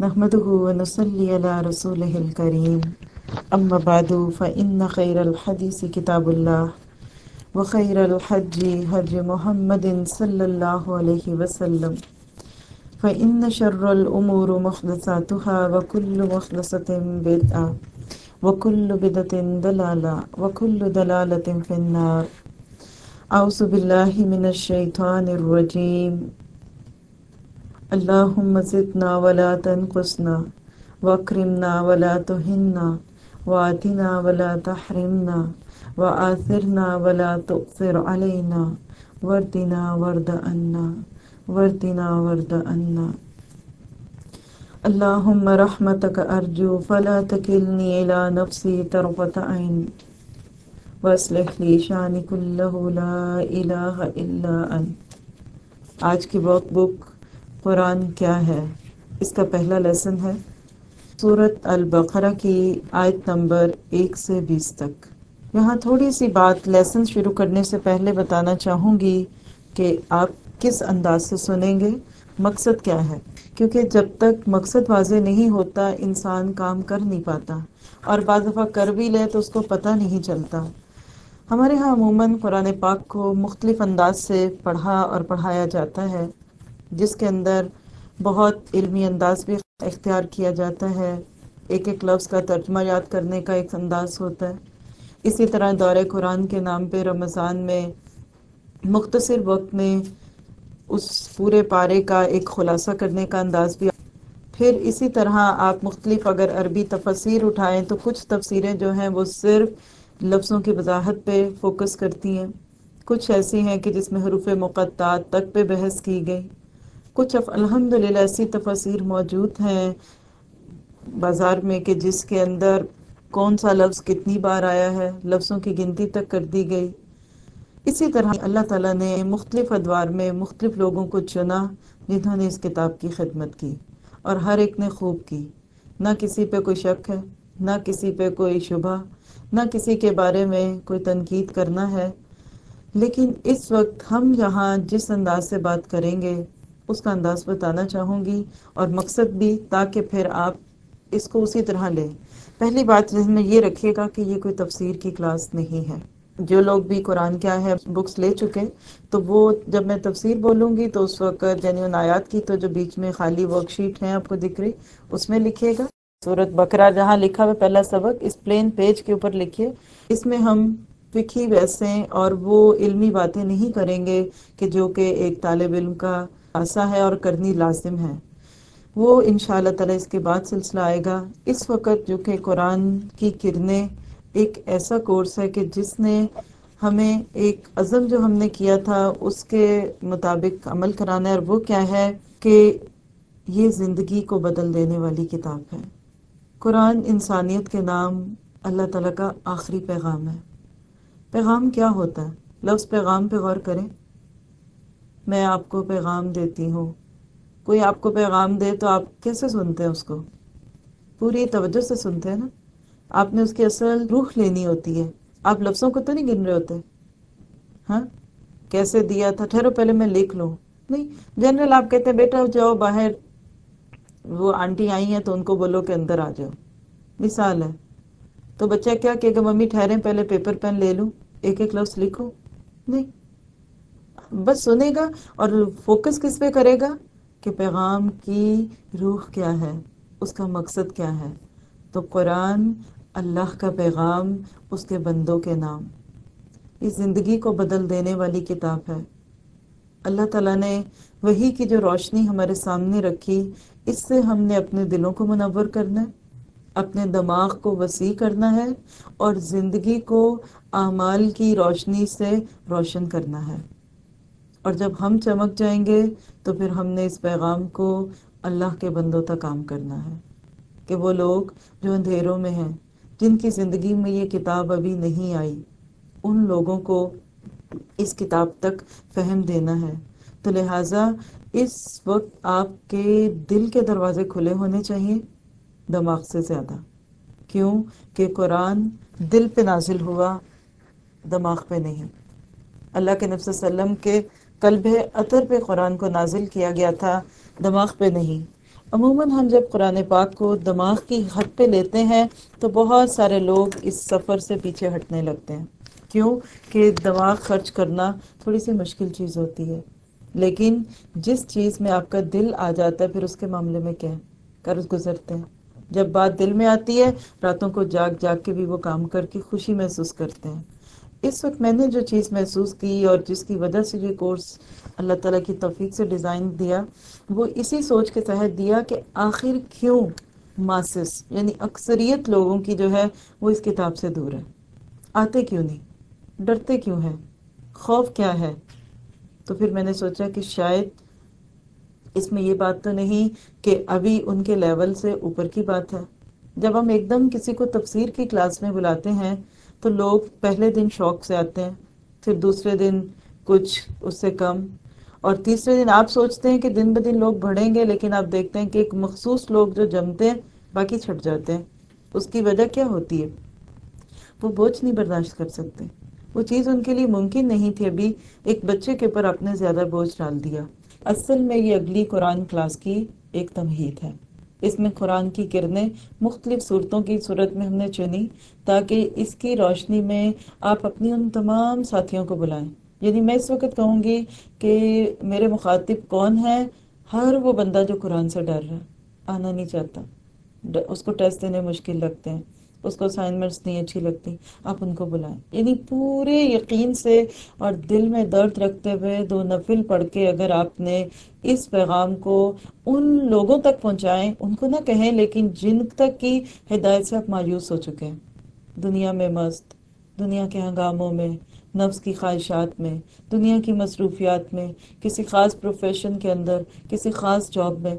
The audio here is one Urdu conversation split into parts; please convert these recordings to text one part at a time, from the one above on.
نحمده ونصلي على رسوله الكريم أما بعد فإن خير الحديث كتاب الله وخير الحج حج محمد صلى الله عليه وسلم فإن شر الأمور محدثاتها وكل محدثة بدعة وكل بدعة ضلالة وكل ضلالة في النار. أعوذ بالله من الشيطان الرجيم. اللهم زدنا ولا تنقصنا واكرمنا ولا تهنا وآتنا ولا تحرمنا وآثرنا ولا تؤثر علينا واردنا وارض عنا واردنا وارض عنا. اللهم رحمتك أرجو فلا تكلني إلى نفسي طرفة عين واصلح لي شأني كله لا إله إلا أنت. آج کی ورک بک قرآن کیا ہے اس کا پہلا لیسن ہے سورۃ البقرہ کی آیت نمبر 1 سے 20 تک. یہاں تھوڑی سی بات لیسن شروع کرنے سے پہلے بتانا چاہوں گی کہ آپ کس انداز سے سنیں گے، مقصد کیا ہے، کیونکہ جب تک مقصد واضح نہیں ہوتا انسان کام کر نہیں پاتا، اور بعض دفعہ کر بھی لے تو اس کو پتہ نہیں چلتا. ہمارے ہاں عموماً قرآن پاک کو مختلف انداز سے پڑھا اور پڑھایا جاتا ہے، جس کے اندر بہت علمی انداز بھی اختیار کیا جاتا ہے. ایک ایک لفظ کا ترجمہ یاد کرنے کا ایک انداز ہوتا ہے. اسی طرح دورہ قرآن کے نام پہ رمضان میں مختصر وقت میں اس پورے پارے کا ایک خلاصہ کرنے کا انداز بھی. پھر اسی طرح آپ مختلف اگر عربی تفاسیر اٹھائیں تو کچھ تفسیریں جو ہیں وہ صرف لفظوں کی وضاحت پہ فوکس کرتی ہیں، کچھ ایسی ہیں کہ جس میں حروف مقطعات تک پہ بحث کی گئی. کچھ الحمدللہ ایسی تفاسیر موجود ہیں بازار میں کہ جس کے اندر کون سا لفظ کتنی بار آیا ہے لفظوں کی گنتی تک کر دی گئی. اسی طرح اللہ تعالیٰ نے مختلف ادوار میں مختلف لوگوں کو چنا جنہوں نے اس کتاب کی خدمت کی، اور ہر ایک نے خوب کی. نہ کسی پہ کوئی شک ہے، نہ کسی پہ کوئی شبہ، نہ کسی کے بارے میں کوئی تنقید کرنا ہے. لیکن اس وقت ہم یہاں جس انداز سے بات کریں گے اس کا انداز بتانا چاہوں گی، اور مقصد بھی، تاکہ پھر آپ اس کو اسی طرح لیں. پہلی بات ذہن میں یہ رکھیے گا کہ یہ کوئی تفسیر کی کلاس نہیں ہے. جو لوگ بھی قرآن کیا ہے بکس لے چکے تو وہ جب میں تفسیر بولوں گی تو اس وقت ان آیات کی تو جو بیچ میں خالی ورک شیٹ ہیں آپ کو دکھ رہی اس میں لکھیے گا سورۃ بقرہ جہاں لکھا ہوا پہلا سبق اس پلین پیج کے اوپر لکھیے. اس میں ہم فقہی ویسے اور وہ علمی باتیں نہیں کریں گے کہ جو کہ ایک طالب علم کا آسا ہے اور کرنی لازم ہے. وہ انشاءاللہ تعالی اس کے بعد سلسلہ آئے گا. اس وقت جو کہ قرآن کی کرنیں ایک ایسا کورس ہے کہ جس نے ہمیں ایک عزم جو ہم نے کیا تھا اس کے مطابق عمل کرانا ہے، اور وہ کیا ہے کہ یہ زندگی کو بدل دینے والی کتاب ہے. قرآن انسانیت کے نام اللہ تعالیٰ کا آخری پیغام ہے. پیغام کیا ہوتا ہے؟ لفظ پیغام پہ غور کریں. میں آپ کو پیغام دیتی ہوں. کوئی آپ کو پیغام دے تو آپ کیسے سنتے ہیں اس کو؟ پوری توجہ سے سنتے ہیں نا. آپ نے اس کی اصل روح لینی ہوتی ہے. آپ لفظوں کو تو نہیں گن رہے ہوتے. ہاں کیسے دیا تھا، ٹھہرو پہلے میں لکھ لوں. نہیں، جنرل آپ کہتے ہیں بیٹا جاؤ باہر، وہ آنٹی آئی ہیں تو ان کو بولو کہ اندر آ جاؤ، مثال ہے. تو بچہ کیا کہے گا، ممی ٹھہریں پہلے پیپر پین لے لوں، ایک ایک لفظ لکھو. نہیں، بس سنے گا اور فوکس کس پہ کرے گا کہ پیغام کی روح کیا ہے، اس کا مقصد کیا ہے. تو قرآن اللہ کا پیغام، اس کے بندوں کے نام، اس زندگی کو بدل دینے والی کتاب ہے. اللہ تعالیٰ نے وحی کی جو روشنی ہمارے سامنے رکھی، اس سے ہم نے اپنے دلوں کو منور کرنا ہے، اپنے دماغ کو وسیع کرنا ہے، اور زندگی کو اعمال کی روشنی سے روشن کرنا ہے. اور جب ہم چمک جائیں گے تو پھر ہم نے اس پیغام کو اللہ کے بندوں تک عام کرنا ہے کہ وہ لوگ جو اندھیروں میں ہیں، جن کی زندگی میں یہ کتاب ابھی نہیں آئی، ان لوگوں کو اس کتاب تک فہم دینا ہے. تو لہٰذا اس وقت آپ کے دل کے دروازے کھلے ہونے چاہیے دماغ سے زیادہ. کیوں کہ قرآن دل پہ نازل ہوا، دماغ پہ نہیں. اللہ کے نبی صلی اللہ علیہ وسلم کے قلب عطر پہ قرآن کو نازل کیا گیا تھا، دماغ پہ نہیں. عموماً ہم جب قرآن پاک کو دماغ کی حد پہ لیتے ہیں تو بہت سارے لوگ اس سفر سے پیچھے ہٹنے لگتے ہیں. کیوں کہ دماغ خرچ کرنا تھوڑی سی مشکل چیز ہوتی ہے، لیکن جس چیز میں آپ کا دل آ جاتا ہے پھر اس کے معاملے میں کیا ہے، قرض گزرتے ہیں. جب بات دل میں آتی ہے راتوں کو جاگ جاگ کے بھی وہ کام کر کے خوشی محسوس کرتے ہیں. اس وقت میں نے جو چیز محسوس کی اور جس کی وجہ سے یہ کورس اللہ تعالیٰ کی توفیق سے ڈیزائن دیا، وہ اسی سوچ کے تحت دیا کہ آخر کیوں ماسس یعنی اکثریت لوگوں کی جو ہے وہ اس کتاب سے دور ہے. آتے کیوں نہیں، ڈرتے کیوں ہیں، خوف کیا ہے؟ تو پھر میں نے سوچا کہ شاید اس میں یہ بات تو نہیں کہ ابھی ان کے لیول سے اوپر کی بات ہے. جب ہم ایک دم کسی کو تفسیر کی کلاس میں بلاتے ہیں تو لوگ پہلے دن شوق سے آتے ہیں، پھر دوسرے دن کچھ اس سے کم، اور تیسرے دن آپ سوچتے ہیں کہ دن بدن لوگ بڑھیں گے، لیکن آپ دیکھتے ہیں کہ ایک مخصوص لوگ جو جمتے ہیں باقی چھٹ جاتے ہیں. اس کی وجہ کیا ہوتی ہے؟ وہ بوجھ نہیں برداشت کر سکتے. وہ چیز ان کے لیے ممکن نہیں تھی. ابھی ایک بچے کے اوپر اپنے زیادہ بوجھ ڈال دیا. اصل میں یہ اگلی قرآن کلاس کی ایک تمہید ہے. اس میں قرآن کی کرنیں مختلف صورتوں کی صورت میں ہم نے چنی تاکہ اس کی روشنی میں آپ اپنی ان تمام ساتھیوں کو بلائیں. یعنی میں اس وقت کہوں گی کہ میرے مخاطب کون ہے؟ ہر وہ بندہ جو قرآن سے ڈر رہا ہے، آنا نہیں چاہتا، اس کو ٹیسٹ دینے مشکل لگتے ہیں، اس کو اسائنمنٹس نہیں اچھی لگتی، آپ ان کو بلائیں. یعنی پورے یقین سے اور دل میں درد رکھتے ہوئے 2 نفل پڑھ کے اگر آپ نے اس پیغام کو ان لوگوں تک پہنچائیں، ان کو نہ کہیں لیکن جن تک کی ہدایت سے آپ مایوس ہو چکے ہیں، دنیا میں مست، دنیا کے ہنگاموں میں، نفس کی خواہشات میں، دنیا کی مصروفیات میں، کسی خاص پروفیشن کے اندر، کسی خاص جاب میں،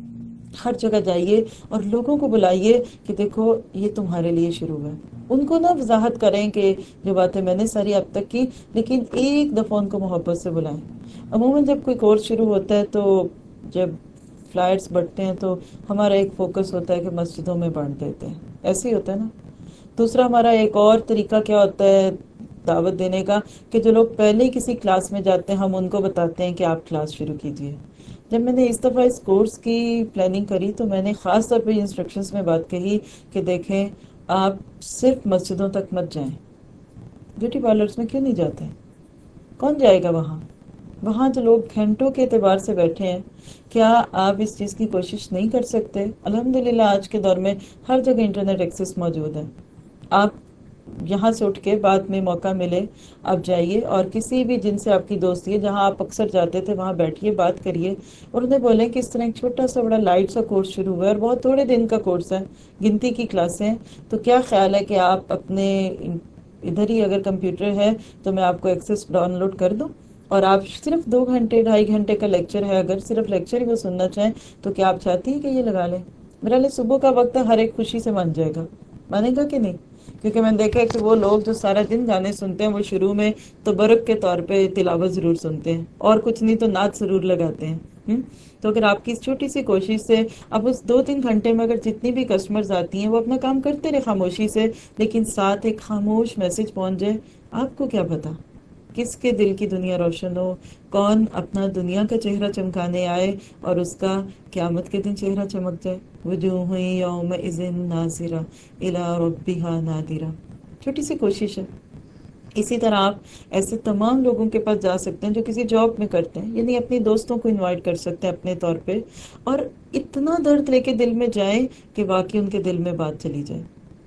ہر جگہ جائیے اور لوگوں کو بلائیے کہ دیکھو یہ تمہارے لیے شروع ہے. ان کو نہ وضاحت کریں کہ جو باتیں میں نے ساری اب تک کی، لیکن ایک دفعہ ان کو محبت سے بلائیں. عموماً جب کوئی کورس شروع ہوتا ہے تو جب فلائرز بڑھتے ہیں تو ہمارا ایک فوکس ہوتا ہے کہ مسجدوں میں بانٹ دیتے ہیں، ایسے ہی ہوتا ہے نا. دوسرا ہمارا ایک اور طریقہ کیا ہوتا ہے دعوت دینے کا، کہ جو لوگ پہلے ہی کسی کلاس میں جاتے ہیں ہم ان کو بتاتے ہیں کہ آپ کلاس شروع کیجیے. جب میں نے اس دفعہ اس کورس کی پلاننگ کری تو میں نے خاص طور پہ انسٹرکشنز میں بات کہی کہ دیکھیں آپ صرف مسجدوں تک مت جائیں. بیوٹی پارلرز میں کیوں نہیں جاتے؟ کون جائے گا وہاں؟ وہاں جو لوگ گھنٹوں کے اعتبار سے بیٹھے ہیں، کیا آپ اس چیز کی کوشش نہیں کر سکتے؟ الحمدللہ آج کے دور میں ہر جگہ انٹرنیٹ ایکسس موجود ہے. آپ یہاں سے اٹھ کے بعد میں موقع ملے آپ جائیے اور کسی بھی جن سے آپ کی دوستی ہے، جہاں آپ اکثر جاتے تھے وہاں بیٹھیے، بات کریے اور انہیں بولیں کہ اس طرح ایک چھوٹا سا بڑا لائٹ سا کورس شروع ہوا ہے اور بہت تھوڑے دن کا کورس ہے، گنتی کی کلاسیں ہیں. تو کیا خیال ہے کہ آپ اپنے ادھر ہی اگر کمپیوٹر ہے تو میں آپ کو ایکسس ڈاؤن لوڈ کر دوں اور آپ صرف 2 گھنٹے 2.5 گھنٹے کا لیکچر ہے، اگر صرف لیکچر ہی وہ سننا چاہیں تو کیا آپ چاہتی ہیں کہ یہ لگا لیں؟ میرا لئے صبح کا وقت ہے، ہر ایک خوشی سے مان جائے گا. مانے گا کہ نہیں؟ کیونکہ میں نے دیکھا کہ وہ لوگ جو سارا دن گانے سنتے ہیں وہ شروع میں تبرک کے طور پہ تلاوت ضرور سنتے ہیں اور کچھ نہیں تو نعت ضرور لگاتے ہیں. تو اگر آپ کی اس چھوٹی سی کوشش سے اب اس 2-3 گھنٹے میں اگر جتنی بھی کسٹمرز آتی ہیں وہ اپنا کام کرتے رہے خاموشی سے، لیکن ساتھ ایک خاموش میسج پہنچ جائے، آپ کو کیا پتا کس کے دل کی دنیا روشن ہو، کون اپنا دنیا کا چہرہ چمکانے آئے اور اس کا قیامت کے دن چہرہ چمک جائے. وجوہ یومئذ ناظرہ الی ربہا ناظرہ. چھوٹی سی کوشش ہے. اسی طرح آپ ایسے تمام لوگوں کے پاس جا سکتے ہیں جو کسی جاب میں کرتے ہیں، یعنی اپنی دوستوں کو انوائٹ کر سکتے ہیں اپنے طور پہ، اور اتنا درد لے کے دل میں جائیں کہ واقعی ان کے دل میں بات چلی جائے.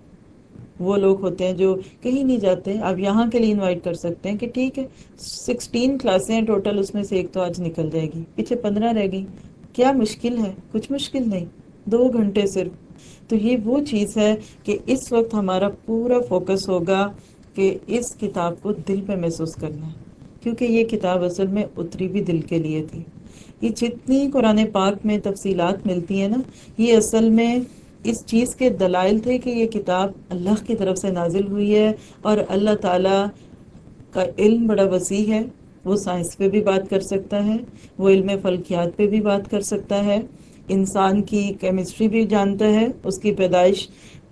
وہ لوگ ہوتے ہیں جو کہیں نہیں جاتے، آپ یہاں کے لیے انوائٹ کر سکتے ہیں کہ ٹھیک ہے 16 کلاسیں ہیں ٹوٹل، اس میں سے ایک تو آج نکل جائے گی، پیچھے 15 رہ گئی. کیا مشکل ہے؟ کچھ مشکل نہیں، 2 گھنٹے صرف. تو یہ وہ چیز ہے کہ اس وقت ہمارا پورا فوکس ہوگا کہ اس کتاب کو دل پہ محسوس کرنا ہے، کیونکہ یہ کتاب اصل میں اتری بھی دل کے لیے تھی. یہ جتنی قرآن پاک میں تفصیلات ملتی ہیں نا، یہ اصل میں اس چیز کے دلائل تھے کہ یہ کتاب اللہ کی طرف سے نازل ہوئی ہے اور اللہ تعالیٰ کا علم بڑا وسیع ہے. وہ سائنس پہ بھی بات کر سکتا ہے، وہ علم فلکیات پہ بھی بات کر سکتا ہے، انسان کی کیمسٹری بھی جانتا ہے، اس کی پیدائش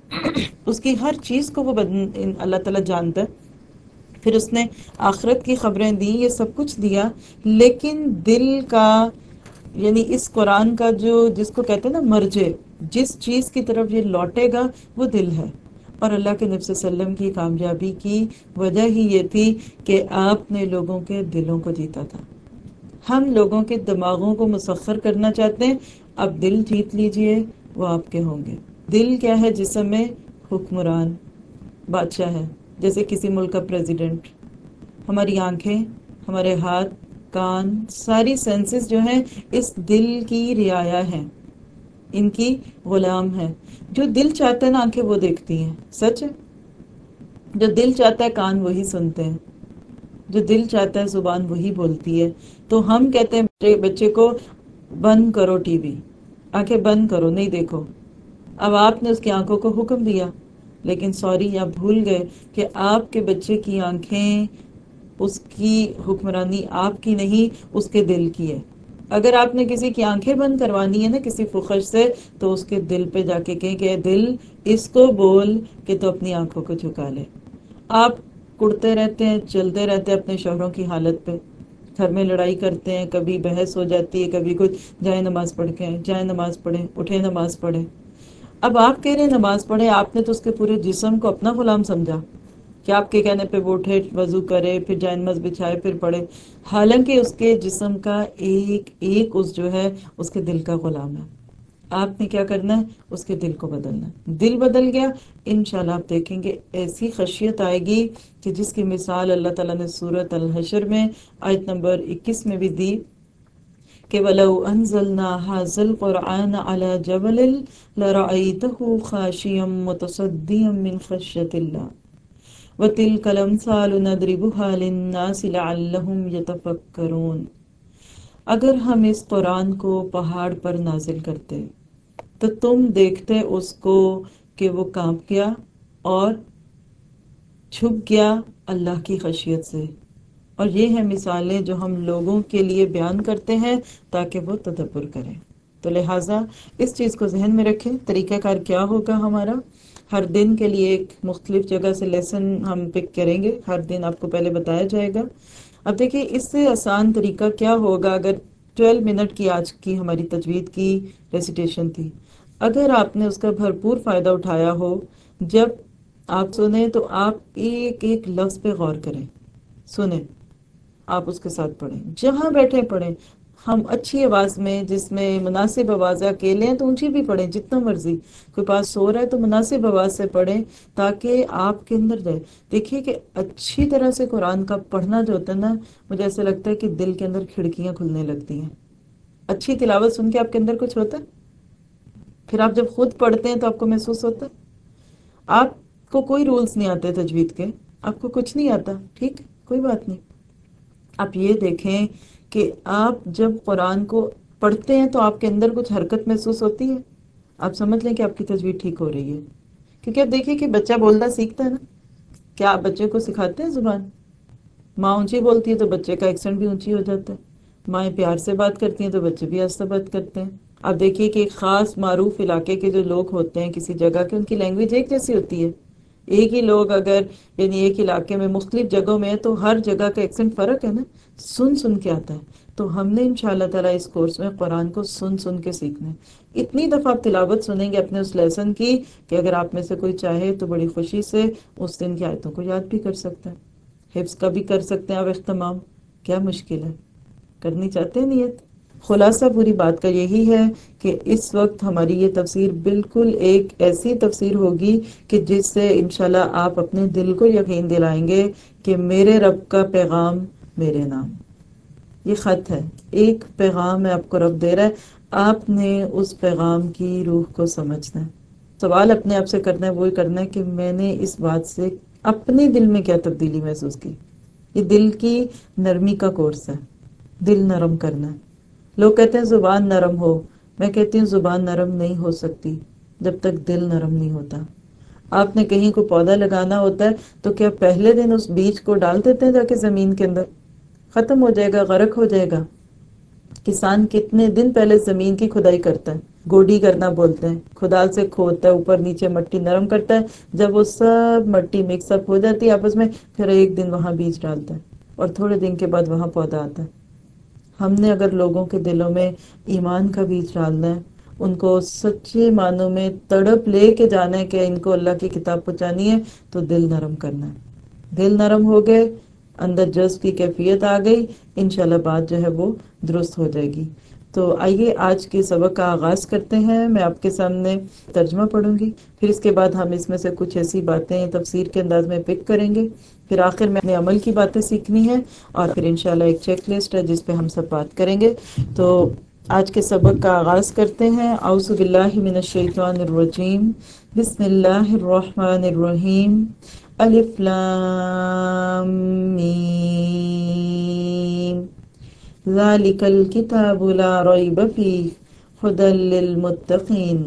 اس کی ہر چیز کو وہ اللہ تعالیٰ جانتا ہے. پھر اس نے آخرت کی خبریں دی، یہ سب کچھ دیا، لیکن دل کا یعنی اس قرآن کا جو جس کو کہتے ہیں نا مرجع، جس چیز کی طرف یہ لوٹے گا وہ دل ہے. اور اللہ کے نبی صلی اللہ علیہ وسلم کی کامیابی کی وجہ ہی یہ تھی کہ آپ نے لوگوں کے دلوں کو جیتا تھا. ہم لوگوں کے دماغوں کو مسخر کرنا چاہتے ہیں، اب دل جیت لیجئے، وہ آپ کے ہوں گے. دل کیا ہے؟ جسم میں حکمران بادشاہ ہے، جیسے کسی ملک کا پریزیڈنٹ. ہماری آنکھیں، ہمارے ہاتھ، کان، ساری سینسز جو ہیں اس دل کی رعایا ہیں، ان کی غلام ہیں. جو دل چاہتا ہے نا آنکھیں وہ دیکھتی ہیں، سچ ہے. جو دل چاہتا ہے کان وہی سنتے ہیں، جو دل چاہتا ہے زبان وہی بولتی ہے. تو ہم کہتے ہیں بچے کو بند کرو ٹی وی، آنکھیں بند کرو، نہیں دیکھو. اب آپ نے اس کی آنکھوں کو حکم دیا، لیکن سوری آپ بھول گئے کہ آپ کے بچے کی آنکھیں، اس کی حکمرانی آپ کی نہیں اس کے دل کی ہے. اگر آپ نے کسی کی آنکھیں بند کروانی ہے نا کسی فخر سے، تو اس کے دل پہ جا کے کہیں کہ دل اس کو بول کہ تو اپنی آنکھوں کو جھکا لے. آپ کڑتے رہتے ہیں، چلتے رہتے ہیں اپنے شوہروں کی حالت پہ، گھر میں لڑائی کرتے ہیں، کبھی بحث ہو جاتی ہے، کبھی کچھ. جائے نماز پڑھ کے آئیں، جائے نماز پڑھیں، اٹھے نماز پڑھیں. اب آپ کہہ رہے ہیں نماز پڑھیں، آپ نے تو اس کے پورے جسم کو اپنا غلام سمجھا کہ آپ کے کہنے پہ وہ اٹھے، وضو کرے، پھر جائے نماز بچھائے، پھر پڑھے. حالانکہ اس کے جسم کا ایک ایک عضو جو ہے اس کے دل کا غلام ہے. آپ نے کیا کرنا ہے؟ اس کے دل کو بدلنا ہے. دل بدل گیا، انشاءاللہ آپ دیکھیں گے ایسی خشیت آئے گی کہ جس کی مثال اللہ تعالیٰ نے سورۃ الحشر میں آیت نمبر 21 میں بھی دی کہ وَلَوْ أَنزَلْنَا هَذَا الْقُرْآنَ عَلَى جَبَلٍ لَرَأَيْتَهُ خَاشِعًا مُتَصَدِّعًا مِنْ خَشْيَةِ اللَّهِ وَتِلْكَ الْأَمْثَالُ نَضْرِبُهَا لِلنَّاسِ لَعَلَّهُمْ يَتَفَكَّرُونَ. اگر ہم اس قرآن کو پہاڑ پر نازل کرتے تو تم دیکھتے اس کو کہ وہ کانپ گیا اور چھپ گیا اللہ کی خشیت سے. اور یہ ہیں مثالیں جو ہم لوگوں کے لیے بیان کرتے ہیں تاکہ وہ تدبر کریں. تو لہٰذا اس چیز کو ذہن میں رکھیں. طریقہ کار کیا ہوگا ہمارا؟ ہر دن کے لیے ایک مختلف جگہ سے لیسن ہم پک کریں گے. ہر دن آپ کو پہلے بتایا جائے گا. اب دیکھیں اس سے آسان طریقہ کیا ہوگا. اگر 12 منٹ کی آج کی ہماری تجوید کی ریسیٹیشن تھی، اگر آپ نے اس کا بھرپور فائدہ اٹھایا ہو، جب آپ سنیں تو آپ ایک ایک لفظ پہ غور کریں، سنیں، آپ اس کے ساتھ پڑھیں، جہاں بیٹھے پڑھیں. ہم اچھی آواز میں، جس میں مناسب آواز ہے، اکیلے ہیں تو اونچی بھی پڑھیں جتنا مرضی، کوئی پاس سو رہا ہے تو مناسب آواز سے پڑھیں تاکہ آپ کے اندر جائے. دیکھیے کہ اچھی طرح سے قرآن کا پڑھنا جو ہوتا ہے نا، مجھے ایسا لگتا ہے کہ دل کے اندر کھڑکیاں کھلنے لگتی ہیں. اچھی تلاوت سن کے آپ کے اندر کچھ ہوتا ہے، پھر آپ جب خود پڑھتے ہیں تو آپ کو محسوس ہوتا ہے. آپ کو کوئی رولز نہیں آتے تجوید کے، آپ کو کچھ نہیں آتا، ٹھیک، کوئی بات نہیں. آپ یہ دیکھیں کہ آپ جب قرآن کو پڑھتے ہیں تو آپ کے اندر کچھ حرکت محسوس ہوتی ہے، آپ سمجھ لیں کہ آپ کی تجوید ٹھیک ہو رہی ہے. کیونکہ آپ دیکھیں کہ بچہ بولنا سیکھتا ہے نا. کیا آپ بچے کو سکھاتے ہیں زبان؟ ماں اونچی بولتی ہے تو بچے کا ایکسنٹ بھی اونچی ہو جاتا ہے. مائیں پیار سے بات کرتی ہیں تو بچے بھی آہستہ بات کرتے ہیں. آپ دیکھیے کہ ایک خاص معروف علاقے کے جو لوگ ہوتے ہیں کسی جگہ کے، ان کی لینگویج ایک جیسی ہوتی ہے. ایک ہی لوگ اگر یعنی ایک علاقے میں مختلف جگہوں میں ہے تو ہر جگہ کا ایکسنٹ فرق ہے نا، سن سن کے آتا ہے. تو ہم نے انشاءاللہ تعالیٰ اس کورس میں قرآن کو سن سن کے سیکھنا ہے. اتنی دفعہ آپ تلاوت سنیں گے اپنے اس لیسن کی کہ اگر آپ میں سے کوئی چاہے تو بڑی خوشی سے اس دن کی آیتوں کو یاد بھی کر سکتا ہے. حفظ کا بھی کر سکتے ہیں آپ اہتمام. کیا مشکل ہے؟ کرنی چاہتے ہیں نیت. خلاصہ پوری بات کا یہی ہے کہ اس وقت ہماری یہ تفسیر بالکل ایک ایسی تفسیر ہوگی کہ جس سے انشاءاللہ آپ اپنے دل کو یقین دلائیں گے کہ میرے رب کا پیغام میرے نام. یہ خط ہے، ایک پیغام ہے آپ کو رب دے رہا ہے. آپ نے اس پیغام کی روح کو سمجھنا ہے. سوال اپنے آپ سے کرنا ہے، وہی کرنا ہے کہ میں نے اس بات سے اپنے دل میں کیا تبدیلی محسوس کی. یہ دل کی نرمی کا کورس ہے، دل نرم کرنا ہے. لوگ کہتے ہیں زبان نرم ہو، میں کہتی ہوں زبان نرم نہیں ہو سکتی جب تک دل نرم نہیں ہوتا. آپ نے کہیں کو پودا لگانا ہوتا ہے تو کیا پہلے دن اس بیج کو ڈال دیتے ہیں جا کے زمین کے اندر؟ ختم ہو جائے گا، غرق ہو جائے گا. کسان کتنے دن پہلے زمین کی کھدائی کرتا ہے، گوڈی کرنا بولتے ہیں، کھدال سے کھودتا ہے، اوپر نیچے مٹی نرم کرتا ہے. جب وہ سب مٹی مکس اپ ہو جاتی ہے آپس میں، پھر ایک دن وہاں بیج ڈالتا ہے اور تھوڑے دن کے بعد وہاں پودا آتا ہے. ہم نے اگر لوگوں کے دلوں میں ایمان کا بیج ڈالنا ہے، ان کو سچے معنوں میں تڑپ لے کے جانا ہے کہ ان کو اللہ کی کتاب پہنچانی ہے، تو دل نرم کرنا ہے۔ دل نرم ہو گئے، اندر جذب کی کیفیت آ گئی، انشاءاللہ بات جو ہے وہ درست ہو جائے گی۔ تو آئیے آج کے سبق کا آغاز کرتے ہیں۔ میں آپ کے سامنے ترجمہ پڑھوں گی، پھر اس کے بعد ہم اس میں سے کچھ ایسی باتیں تفسیر کے انداز میں پک کریں گے، پھر آخر میں اپنے عمل کی باتیں سیکھنی ہے، اور پھر انشاءاللہ ایک چیک لسٹ ہے جس پہ ہم سب بات کریں گے۔ تو آج کے سبق کا آغاز کرتے ہیں۔ اعوذ باللہ من الشیطان الرجیم، بسم اللہ الرحمن الرحیم، الف لام میم، ذالک الکتاب لا ریب فیہ ھدی للمتقین۔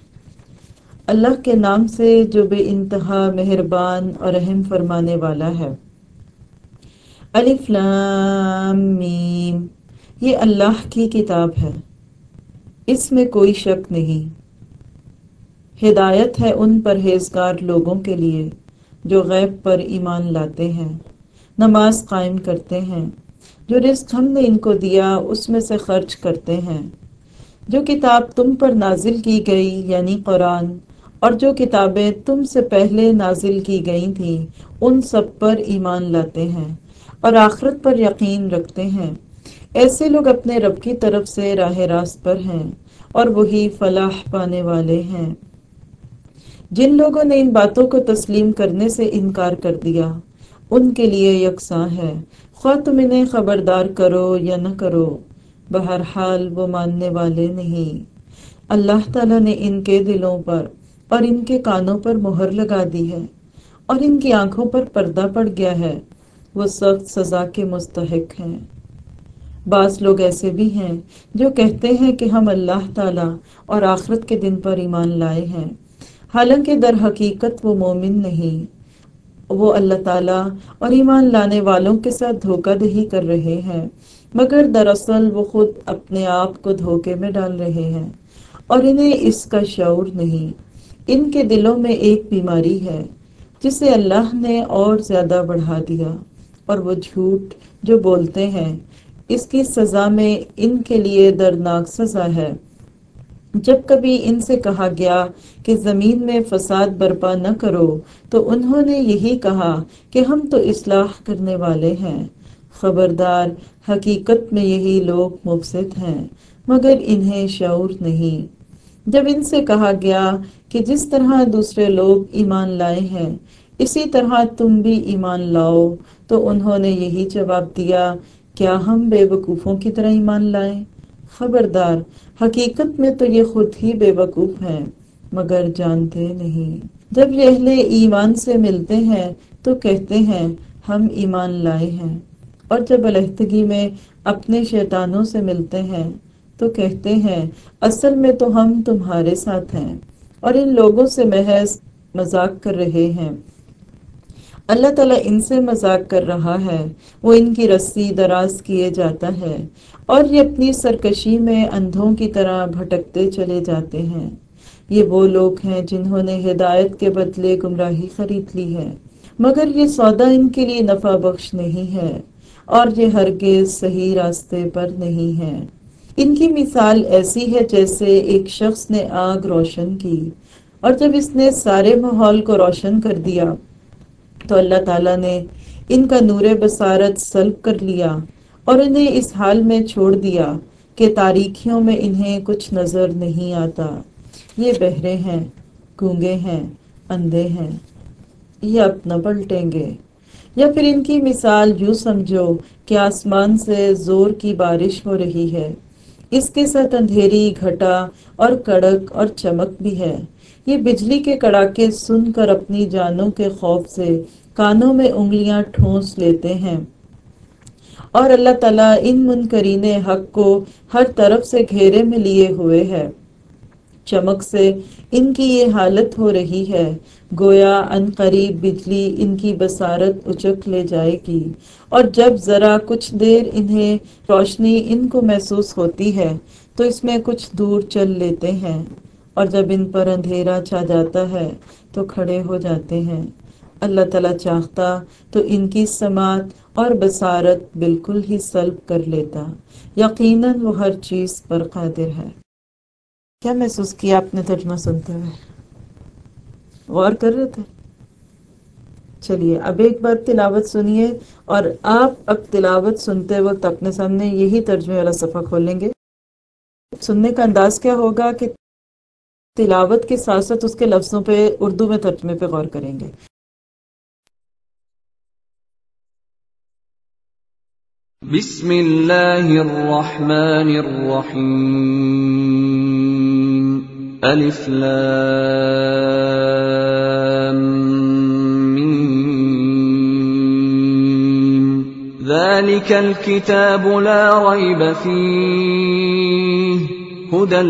اللہ کے نام سے جو بے انتہا مہربان اور رحم فرمانے والا ہے۔ الف لام میم، یہ اللہ کی کتاب ہے، اس میں کوئی شک نہیں۔ ہدایت ہے ان پرہیزگار لوگوں کے لیے جو غیب پر ایمان لاتے ہیں، نماز قائم کرتے ہیں، جو رزق ہم نے ان کو دیا اس میں سے خرچ کرتے ہیں، جو کتاب تم پر نازل کی گئی یعنی قرآن، اور جو کتابیں تم سے پہلے نازل کی گئی تھیں ان سب پر ایمان لاتے ہیں اور آخرت پر یقین رکھتے ہیں۔ ایسے لوگ اپنے رب کی طرف سے راہ راست پر ہیں اور وہی فلاح پانے والے ہیں۔ جن لوگوں نے ان باتوں کو تسلیم کرنے سے انکار کر دیا ان کے لیے یکساں ہے، خواہ تم انہیں خبردار کرو یا نہ کرو، بہرحال وہ ماننے والے نہیں۔ اللہ تعالیٰ نے ان کے دلوں پر اور ان کے کانوں پر مہر لگا دی ہے اور ان کی آنکھوں پر پردہ پڑ گیا ہے، وہ سخت سزا کے مستحق ہیں۔ بعض لوگ ایسے بھی ہیں جو کہتے ہیں کہ ہم اللہ تعالیٰ اور آخرت کے دن پر ایمان لائے ہیں، حالانکہ در حقیقت وہ مومن نہیں۔ وہ اللہ تعالیٰ اور ایمان لانے والوں کے ساتھ دھوکہ دہی کر رہے ہیں، مگر دراصل وہ خود اپنے آپ کو دھوکے میں ڈال رہے ہیں اور انہیں اس کا شعور نہیں۔ ان کے دلوں میں ایک بیماری ہے جسے اللہ نے اور زیادہ بڑھا دیا، اور وہ جھوٹ جو بولتے ہیں، اس کی سزا میں ان کے لیے دردناک سزا ہے۔ جب کبھی ان سے کہا گیا کہ زمین میں فساد برپا نہ کرو تو انہوں نے یہی کہا کہ ہم تو اصلاح کرنے والے ہیں۔ خبردار، حقیقت میں یہی لوگ مفسد ہیں مگر انہیں شعور نہیں۔ جب ان سے کہا گیا کہ جس طرح دوسرے لوگ ایمان لائے ہیں اسی طرح تم بھی ایمان لاؤ تو انہوں نے یہی جواب دیا، کیا ہم بے وقوفوں کی طرح ایمان لائیں؟ خبردار، حقیقت میں تو یہ خود ہی بے وقوف ہیں مگر جانتے نہیں۔ جب یہ اہل ایمان سے ملتے ہیں تو کہتے ہیں ہم ایمان لائے ہیں، اور جب علیحدگی میں اپنے شیطانوں سے ملتے ہیں تو کہتے ہیں اصل میں تو ہم تمہارے ساتھ ہیں اور ان لوگوں سے محض مذاق کر رہے ہیں۔ اللہ تعالیٰ ان سے مذاق کر رہا ہے، وہ ان کی رسی دراز کیے جاتا ہے اور یہ اپنی سرکشی میں اندھوں کی طرح بھٹکتے چلے جاتے ہیں۔ یہ وہ لوگ ہیں جنہوں نے ہدایت کے بدلے گمراہی خرید لی ہے، مگر یہ سودا ان کے لیے نفع بخش نہیں ہے اور یہ ہرگز صحیح راستے پر نہیں ہے۔ ان کی مثال ایسی ہے جیسے ایک شخص نے آگ روشن کی، اور جب اس نے سارے ماحول کو روشن کر دیا تو اللہ تعالیٰ نے ان کا نور بصارت سلب کر لیا اور انہیں اس حال میں چھوڑ دیا کہ تاریکیوں میں انہیں کچھ نظر نہیں آتا۔ یہ بہرے ہیں، گونگے ہیں، اندھے ہیں، یہ اب نہ پلٹیں گے۔ یا پھر ان کی مثال یوں سمجھو کہ آسمان سے زور کی بارش ہو رہی ہے، اس کے ساتھ اندھیری، گھٹا اور کڑک اور چمک بھی ہے۔ یہ بجلی کے کڑاکے سن کر اپنی جانوں کے خوف سے کانوں میں انگلیاں ٹھونس لیتے ہیں، اور اللہ تعالیٰ ان منکرین حق کو ہر طرف سے گھیرے میں لیے ہوئے ہے۔ چمک سے ان کی یہ حالت ہو رہی ہے گویا عنقریب بجلی ان کی بصارت اچک لے جائے گی، اور جب ذرا کچھ دیر انہیں روشنی ان کو محسوس ہوتی ہے تو اس میں کچھ دور چل لیتے ہیں، اور جب ان پر اندھیرا چھا جاتا ہے تو کھڑے ہو جاتے ہیں۔ अल्लाह ताला चाहता तो इनकी समात और बसारत बिल्कुल ही सल्ब कर लेता। यकीनन वो हर चीज पर कादिर है। क्या महसूस किया आपने तर्जुमा सुनते हुए? गौर कर रहे थे? चलिए अब एक बार तिलावत सुनिए और आप अब तिलावत सुनते वक्त अपने सामने यही तर्जुमे वाला सफ़ा खोलेंगे। सुनने का अंदाज क्या होगा कि तिलावत के साथ साथ उसके लफ्जों पे उर्दू में तर्जुमे पे गौर करेंगे। बिस्मिल्लाहिर्रहमानिर्रहीम। अलिफ लाम मीम। ज़ालिकल किताबु ला रैब फीह हुदल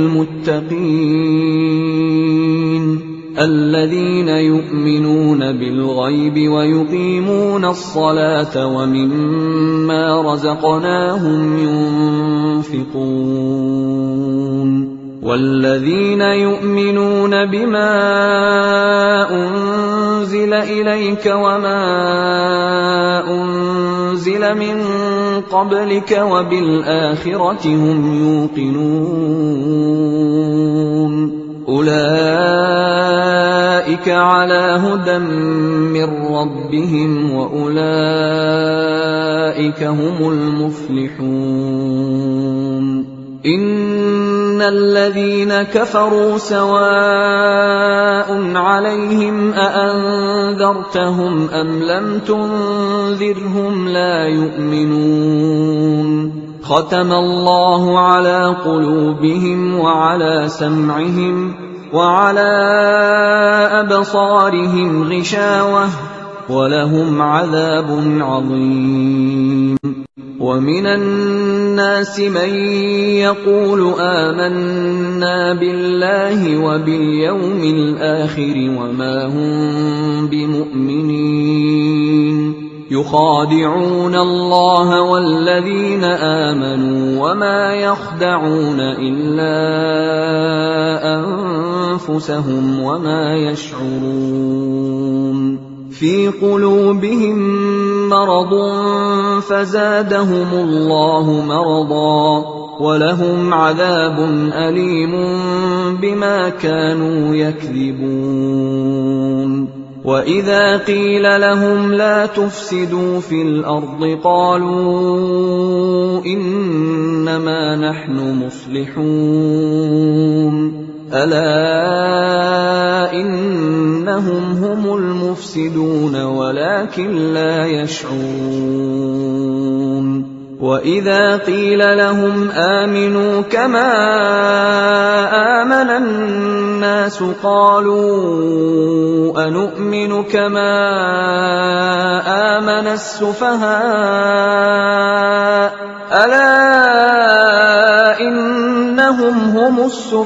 लिलमुत्तक़ीन الذين يؤمنون بالغيب ويقيمون الصلاة ومما رزقناهم ينفقون والذين يؤمنون بما أنزل إليك وما أنزل من قبلك وبالآخرة هم يوقنون أولئك على هدى من ربهم وأولئك هم المفلحون إن الذين كفروا سواء عليهم أأنذرتهم أم لم تنذرهم لا يؤمنون ختم الله على قلوبهم وعلى سمعهم وعلى أبصارهم غشاوة ولهم عذاب عظيم ومن الناس من يقول آمنا بالله وباليوم الآخر وما هم بمؤمنين يخادعون الله والذين آمنوا وما يخدعون إلا أنفسهم وما يشعرون في قلوبهم مرض فزادهم الله مرضا ولهم عذاب أليم بما كانوا يكذبون وإذا قيل لهم لا تفسدوا في الأرض قالوا إنما نحن مصلحون ألا إنهم هم المفسدون ولكن لا يشعرون وإذا قيل لهم آمنوا كما آمن الناس قالوا أنؤمن كما آمن السفهاء ألا إنهم هم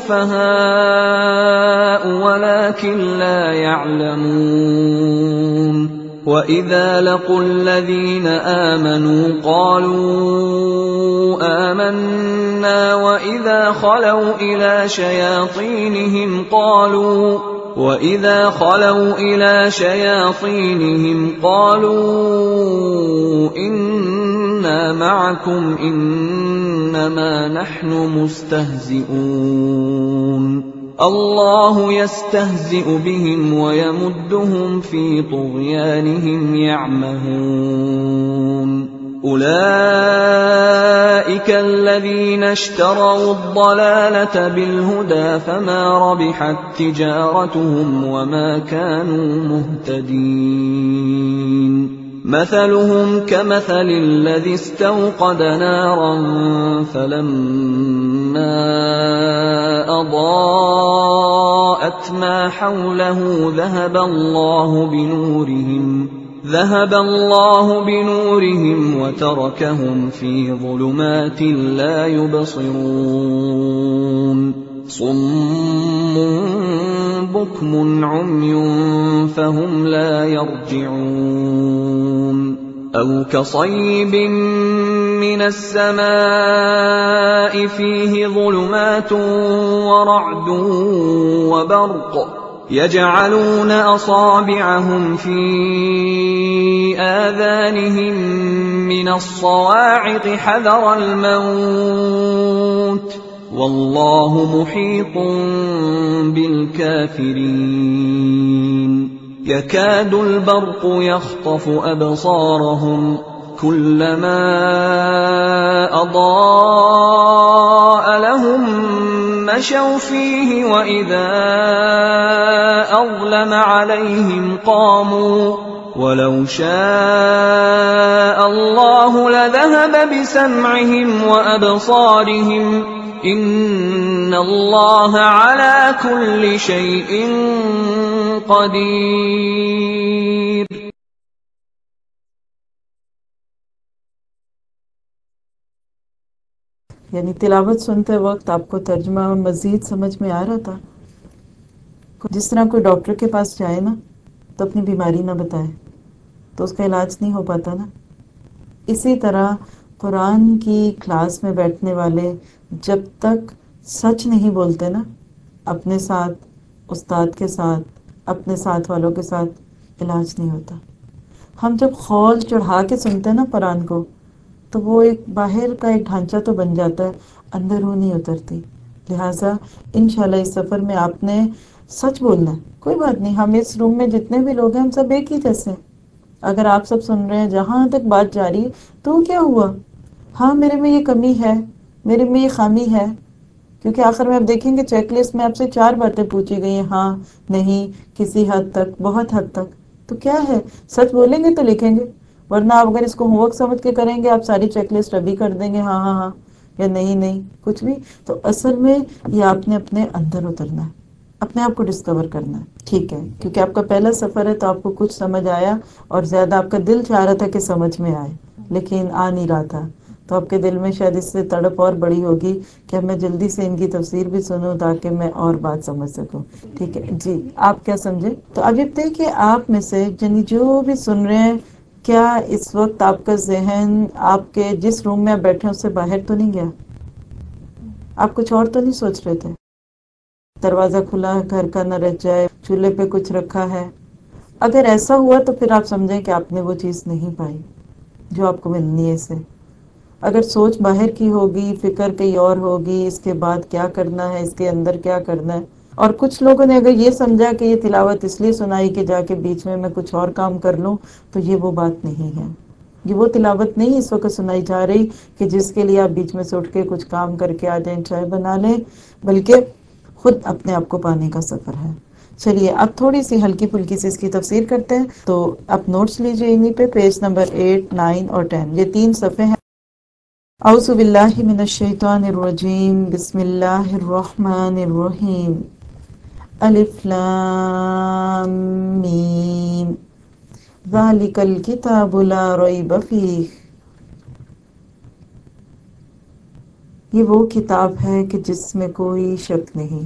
السفهاء ولكن لا يعلمون وإذا لقوا الذين آمنوا قالوا آمنا وإذا خلوا إلى شياطينهم قالوا إنا معكم إنما نحن مستهزئون الله يستهزئ بهم ويمدهم في طغيانهم يعمهون أولئك الذين اشتروا الضلالة بالهدى فما ربحت تجارتهم وما كانوا مهتدين مثلهم كمثل الذي استوقد نارا فلما أضاءت ما حوله ذهب الله بنورهم وتركهم في ظلمات لا يبصرون صم بكم عمي فهم لا يرجعون أو كصيب من السماء فيه ظلمات ورعد وبرق يجعلون أصابعهم في آذانهم من الصواعق حذر الموت والله محيط بالكافرين يكاد البرق يخطف أبصارهم كلما أضاء لهم مشوا فيه وإذا أظلم عليهم قاموا ولو شاء الله لذهب بسمعهم وأبصارهم إن الله على كل شيء قدير. یعنی تلاوت سنتے وقت آپ کو ترجمہ مزید سمجھ میں آ رہا تھا؟ جس طرح کوئی ڈاکٹر کے پاس جائے نا تو اپنی بیماری نہ بتائے تو اس کا علاج نہیں ہو پاتا نا، اسی طرح قرآن کی کلاس میں بیٹھنے والے جب تک سچ نہیں بولتے نا اپنے ساتھ، استاد کے ساتھ، اپنے ساتھ والوں کے ساتھ، علاج نہیں ہوتا. ہم جب خول چڑھا کے سنتے ہیں نا قرآن کو تو وہ ایک باہر کا ایک ڈھانچہ تو بن جاتا ہے، اندر وہ نہیں اترتی. لہٰذا انشاءاللہ اس سفر میں آپ نے سچ بولنا ہے. کوئی بات نہیں، ہم اس روم میں جتنے بھی لوگ ہیں ہم سب ایک ہی جیسے ہیں. اگر آپ سب سن رہے ہیں جہاں تک بات جاری تو کیا ہوا، ہاں میرے میں یہ کمی ہے، میرے میں یہ خامی ہے، کیونکہ آخر میں آپ دیکھیں گے چیک لسٹ میں آپ سے 4 باتیں پوچھی گئی ہیں، ہاں، نہیں، کسی حد تک، بہت حد تک. تو کیا ہے، سچ بولیں گے تو لکھیں گے، ورنہ آپ اگر اس کو ہوم ورک سمجھ کے کریں گے آپ ساری چیک لسٹ ابھی کر دیں گے، ہاں ہاں ہاں یا نہیں نہیں کچھ بھی. تو اصل میں یہ آپ نے اپنے اندر اترنا ہے، اپنے آپ کو ڈسکور کرنا ہے. ٹھیک ہے، کیونکہ آپ کا پہلا سفر ہے تو آپ کو کچھ سمجھ آیا اور زیادہ آپ کا دل چاہ رہا تھا کہ سمجھ میں آئے لیکن آ نہیں رہا تھا. تو آپ کے دل میں شاید اس سے تڑپ اور بڑی ہوگی کہ اب میں جلدی سے ان کی تفسیر بھی سنوں تاکہ میں اور بات سمجھ سکوں. ٹھیک ہے جی، آپ کیا سمجھے؟ تو اب یہ کہ آپ میں سے یعنی جو بھی سن رہے ہیں، کیا اس وقت آپ کا ذہن آپ کے جس روم میں آپ بیٹھے ہیں اس سے باہر تو نہیں گیا؟ آپ کچھ اور تو نہیں سوچ رہے تھے؟ دروازہ کھلا گھر کا نہ رہ جائے، چولہے پہ کچھ رکھا ہے؟ اگر ایسا ہوا تو پھر آپ سمجھیں کہ آپ نے وہ چیز نہیں پائی جو آپ کو ملنی ہے. اسے اگر سوچ باہر کی ہوگی، فکر کہیں اور ہوگی، اس کے بعد کیا کرنا ہے، اس کے اندر کیا کرنا ہے. اور کچھ لوگوں نے اگر یہ سمجھا کہ یہ تلاوت اس لیے سنائی کہ جا کے بیچ میں کچھ اور کام کر لوں، تو یہ وہ بات نہیں ہے. یہ وہ تلاوت نہیں اس وقت سنائی جا رہی کہ جس کے لیے آپ بیچ میں سے اٹھ کے کچھ کام کر کے آ جائیں، چائے بنا لیں، بلکہ خود اپنے آپ کو پانے کا سفر ہے. چلیے اب تھوڑی سی ہلکی پھلکی سی اس کی تفسیر کرتے ہیں. تو آپ نوٹس لیجئے انہی پہ، پیج نمبر 8، 9 اور 10، یہ 3 صفحے ہیں. اعوذ باللہ من الشیطان الرجیم، بسم اللہ الرحمن الرحیم. الف لام میم ذالک الکتاب لا ریب فیہ. یہ وہ کتاب ہے کہ جس میں کوئی شک نہیں.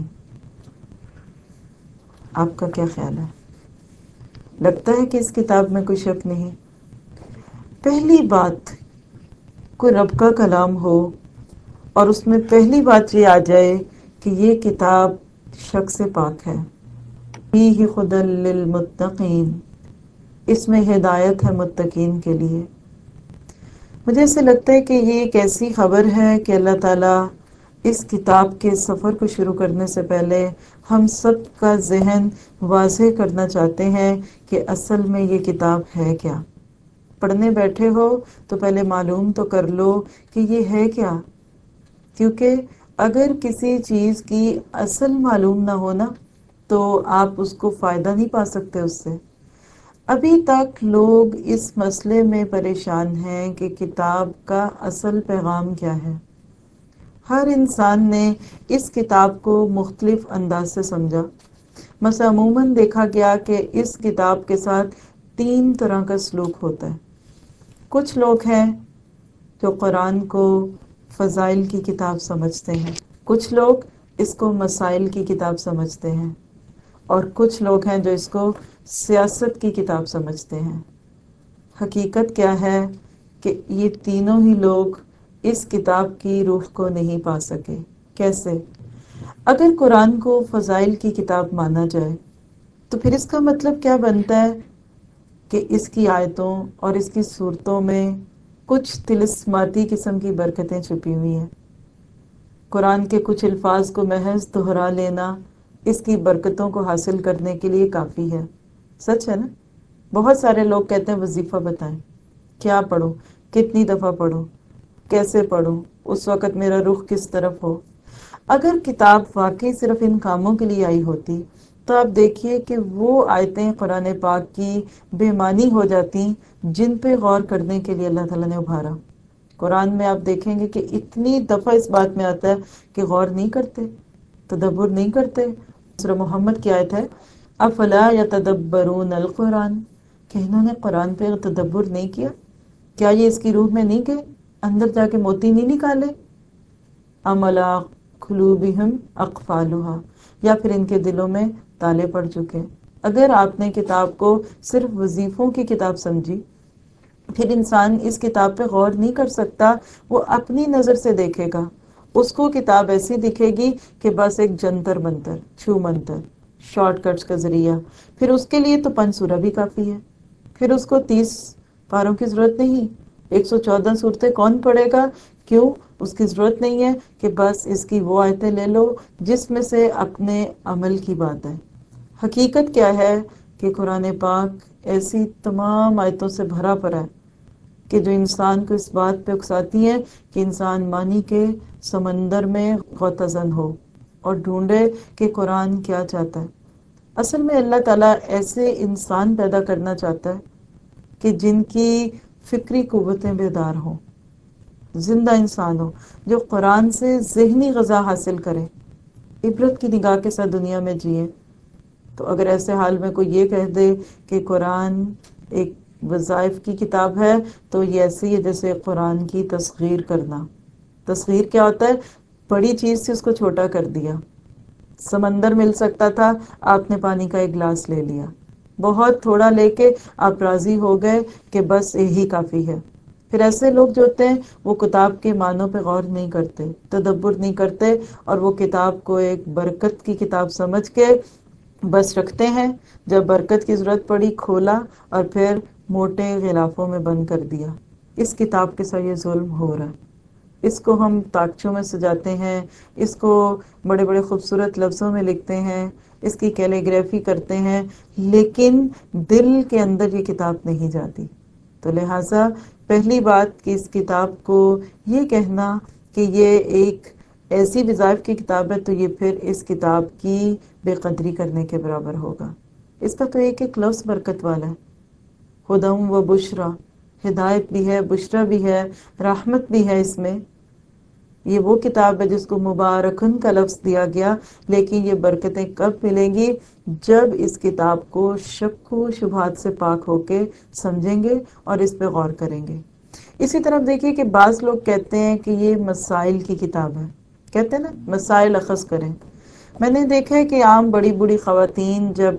آپ کا کیا خیال ہے؟ لگتا ہے کہ اس کتاب میں کوئی شک نہیں؟ پہلی بات، کوئی رب کا کلام ہو اور اس میں پہلی بات یہ آ جائے کہ یہ کتاب شک سے پاک ہے. فیہ ھدی للمتقین، اس میں ہدایت ہے متقین کے لیے. مجھے ایسے لگتا ہے کہ یہ ایک ایسی خبر ہے کہ اللہ تعالیٰ اس کتاب کے سفر کو شروع کرنے سے پہلے ہم سب کا ذہن واضح کرنا چاہتے ہیں کہ اصل میں یہ کتاب ہے کیا. پڑھنے بیٹھے ہو تو پہلے معلوم تو کر لو کہ یہ ہے کیا، کیونکہ اگر کسی چیز کی اصل معلوم نہ ہونا تو آپ اس کو فائدہ نہیں پا سکتے اس سے. ابھی تک لوگ اس مسئلے میں پریشان ہیں کہ کتاب کا اصل پیغام کیا ہے. ہر انسان نے اس کتاب کو مختلف انداز سے سمجھا. مثلا عموماً دیکھا گیا کہ اس کتاب کے ساتھ 3 طرح کا سلوک ہوتا ہے. کچھ لوگ ہیں جو قرآن کو فضائل کی کتاب سمجھتے ہیں، کچھ لوگ اس کو مسائل کی کتاب سمجھتے ہیں، اور کچھ لوگ ہیں جو اس کو سیاست کی کتاب سمجھتے ہیں. حقیقت کیا ہے کہ یہ تینوں ہی لوگ اس کتاب کی روح کو نہیں پا سکے. کیسے؟ اگر قرآن کو فضائل کی کتاب مانا جائے تو پھر اس کا مطلب کیا بنتا ہے کہ اس کی آیتوں اور اس کی صورتوں میں کچھ طلسماتی قسم کی برکتیں چھپی ہوئی ہیں. قرآن کے کچھ الفاظ کو محض دہرا لینا اس کی برکتوں کو حاصل کرنے کے لیے کافی ہے. سچ ہے نا؟ بہت سارے لوگ کہتے ہیں وظیفہ بتائیں، کیا پڑھوں، کتنی دفعہ پڑھوں، کیسے پڑھوں، اس وقت میرا رخ کس طرف ہو. اگر کتاب واقعی صرف ان کاموں کے لیے آئی ہوتی تو آپ دیکھیے کہ وہ آیتیں قرآن پاک کی بے معنی ہو جاتی جن پہ غور کرنے کے لیے اللہ تعالیٰ نے ابھارا. قرآن میں آپ دیکھیں گے کہ اتنی دفعہ اس بات میں آتا ہے کہ غور نہیں کرتے، تدبر نہیں کرتے. سورہ محمد کی آیت ہے افلا یتدبرون القرآن، کہ انہوں نے قرآن پہ تدبر نہیں کیا، کیا یہ اس کی روح میں نہیں گئے، اندر جا کے موتی نہیں نکالے. ام علی قلوبہم اقفالھا، یا پھر ان کے دلوں میں تالے پڑ چکے. اگر آپ نے کتاب کو صرف وظیفوں کی کتاب سمجھی، پھر انسان اس کتاب پہ غور نہیں کر سکتا، وہ اپنی نظر سے دیکھے گا. اس کو کتاب ایسی دکھے گی کہ بس ایک جنتر منتر، چھو منتر، شارٹ کٹس کا ذریعہ. پھر اس کے لیے تو 5 سورہ بھی کافی ہے، پھر اس کو 30 پاروں کی ضرورت نہیں. 114 صورتیں کون پڑھے گا؟ کیوں؟ اس کی ضرورت نہیں ہے کہ بس اس کی وہ آیتیں لے لو جس میں سے اپنے عمل کی بات ہے. حقیقت کیا ہے کہ قرآن پاک ایسی تمام آیتوں سے بھرا پڑا ہے کہ جو انسان کو اس بات پہ اکساتی ہیں کہ انسان معنی کے سمندر میں غوطہ زن ہو اور ڈھونڈے کہ قرآن کیا چاہتا ہے. اصل میں اللہ تعالیٰ ایسے انسان پیدا کرنا چاہتا ہے کہ جن کی فکری قوتیں بیدار ہوں، زندہ انسان ہو جو قرآن سے ذہنی غذا حاصل کرے، عبرت کی نگاہ کے ساتھ دنیا میں جیے. تو اگر ایسے حال میں کوئی یہ کہہ دے کہ قرآن ایک وظائف کی کتاب ہے تو یہ ایسی ہے جیسے قرآن کی تصغیر کرنا. تصغیر کیا ہوتا ہے؟ بڑی چیز سے اس کو چھوٹا کر دیا. سمندر مل سکتا تھا، آپ نے پانی کا ایک گلاس لے لیا، بہت تھوڑا لے کے آپ راضی ہو گئے کہ بس یہی کافی ہے. پھر ایسے لوگ جو ہوتے ہیں وہ کتاب کے معنوں پہ غور نہیں کرتے، تدبر نہیں کرتے، اور وہ کتاب کو ایک برکت کی کتاب سمجھ کے بس رکھتے ہیں. جب برکت کی ضرورت پڑی کھولا اور پھر موٹے غلافوں میں بند کر دیا. اس کتاب کے ساتھ یہ ظلم ہو رہا ہے. اس کو ہم تاکچوں میں سجاتے ہیں، اس کو بڑے بڑے خوبصورت لفظوں میں لکھتے ہیں، اس کی کیلیگرافی کرتے ہیں، لیکن دل کے اندر یہ کتاب نہیں جاتی. تو لہٰذا پہلی بات کہ اس کتاب کو یہ کہنا کہ یہ ایک ایسی وظائف کی کتاب ہے تو یہ پھر اس کتاب کی بے قدری کرنے کے برابر ہوگا. اس کا تو ایک ایک لفظ برکت والا ہے. ہدی و بشرا، ہدایت بھی ہے، بشرا بھی ہے، رحمت بھی ہے. اس میں یہ وہ کتاب ہے جس کو مبارکن کا لفظ دیا گیا، لیکن یہ برکتیں کب ملیں گی؟ جب اس کتاب کو شک و شبہات سے پاک ہو کے سمجھیں گے اور اس پہ غور کریں گے. اسی طرف دیکھیے کہ بعض لوگ کہتے ہیں کہ یہ مسائل کی کتاب ہے، کہتے ہیں نا مسائل اخذ کریں. میں نے دیکھا ہے کہ عام بڑی بڑی خواتین جب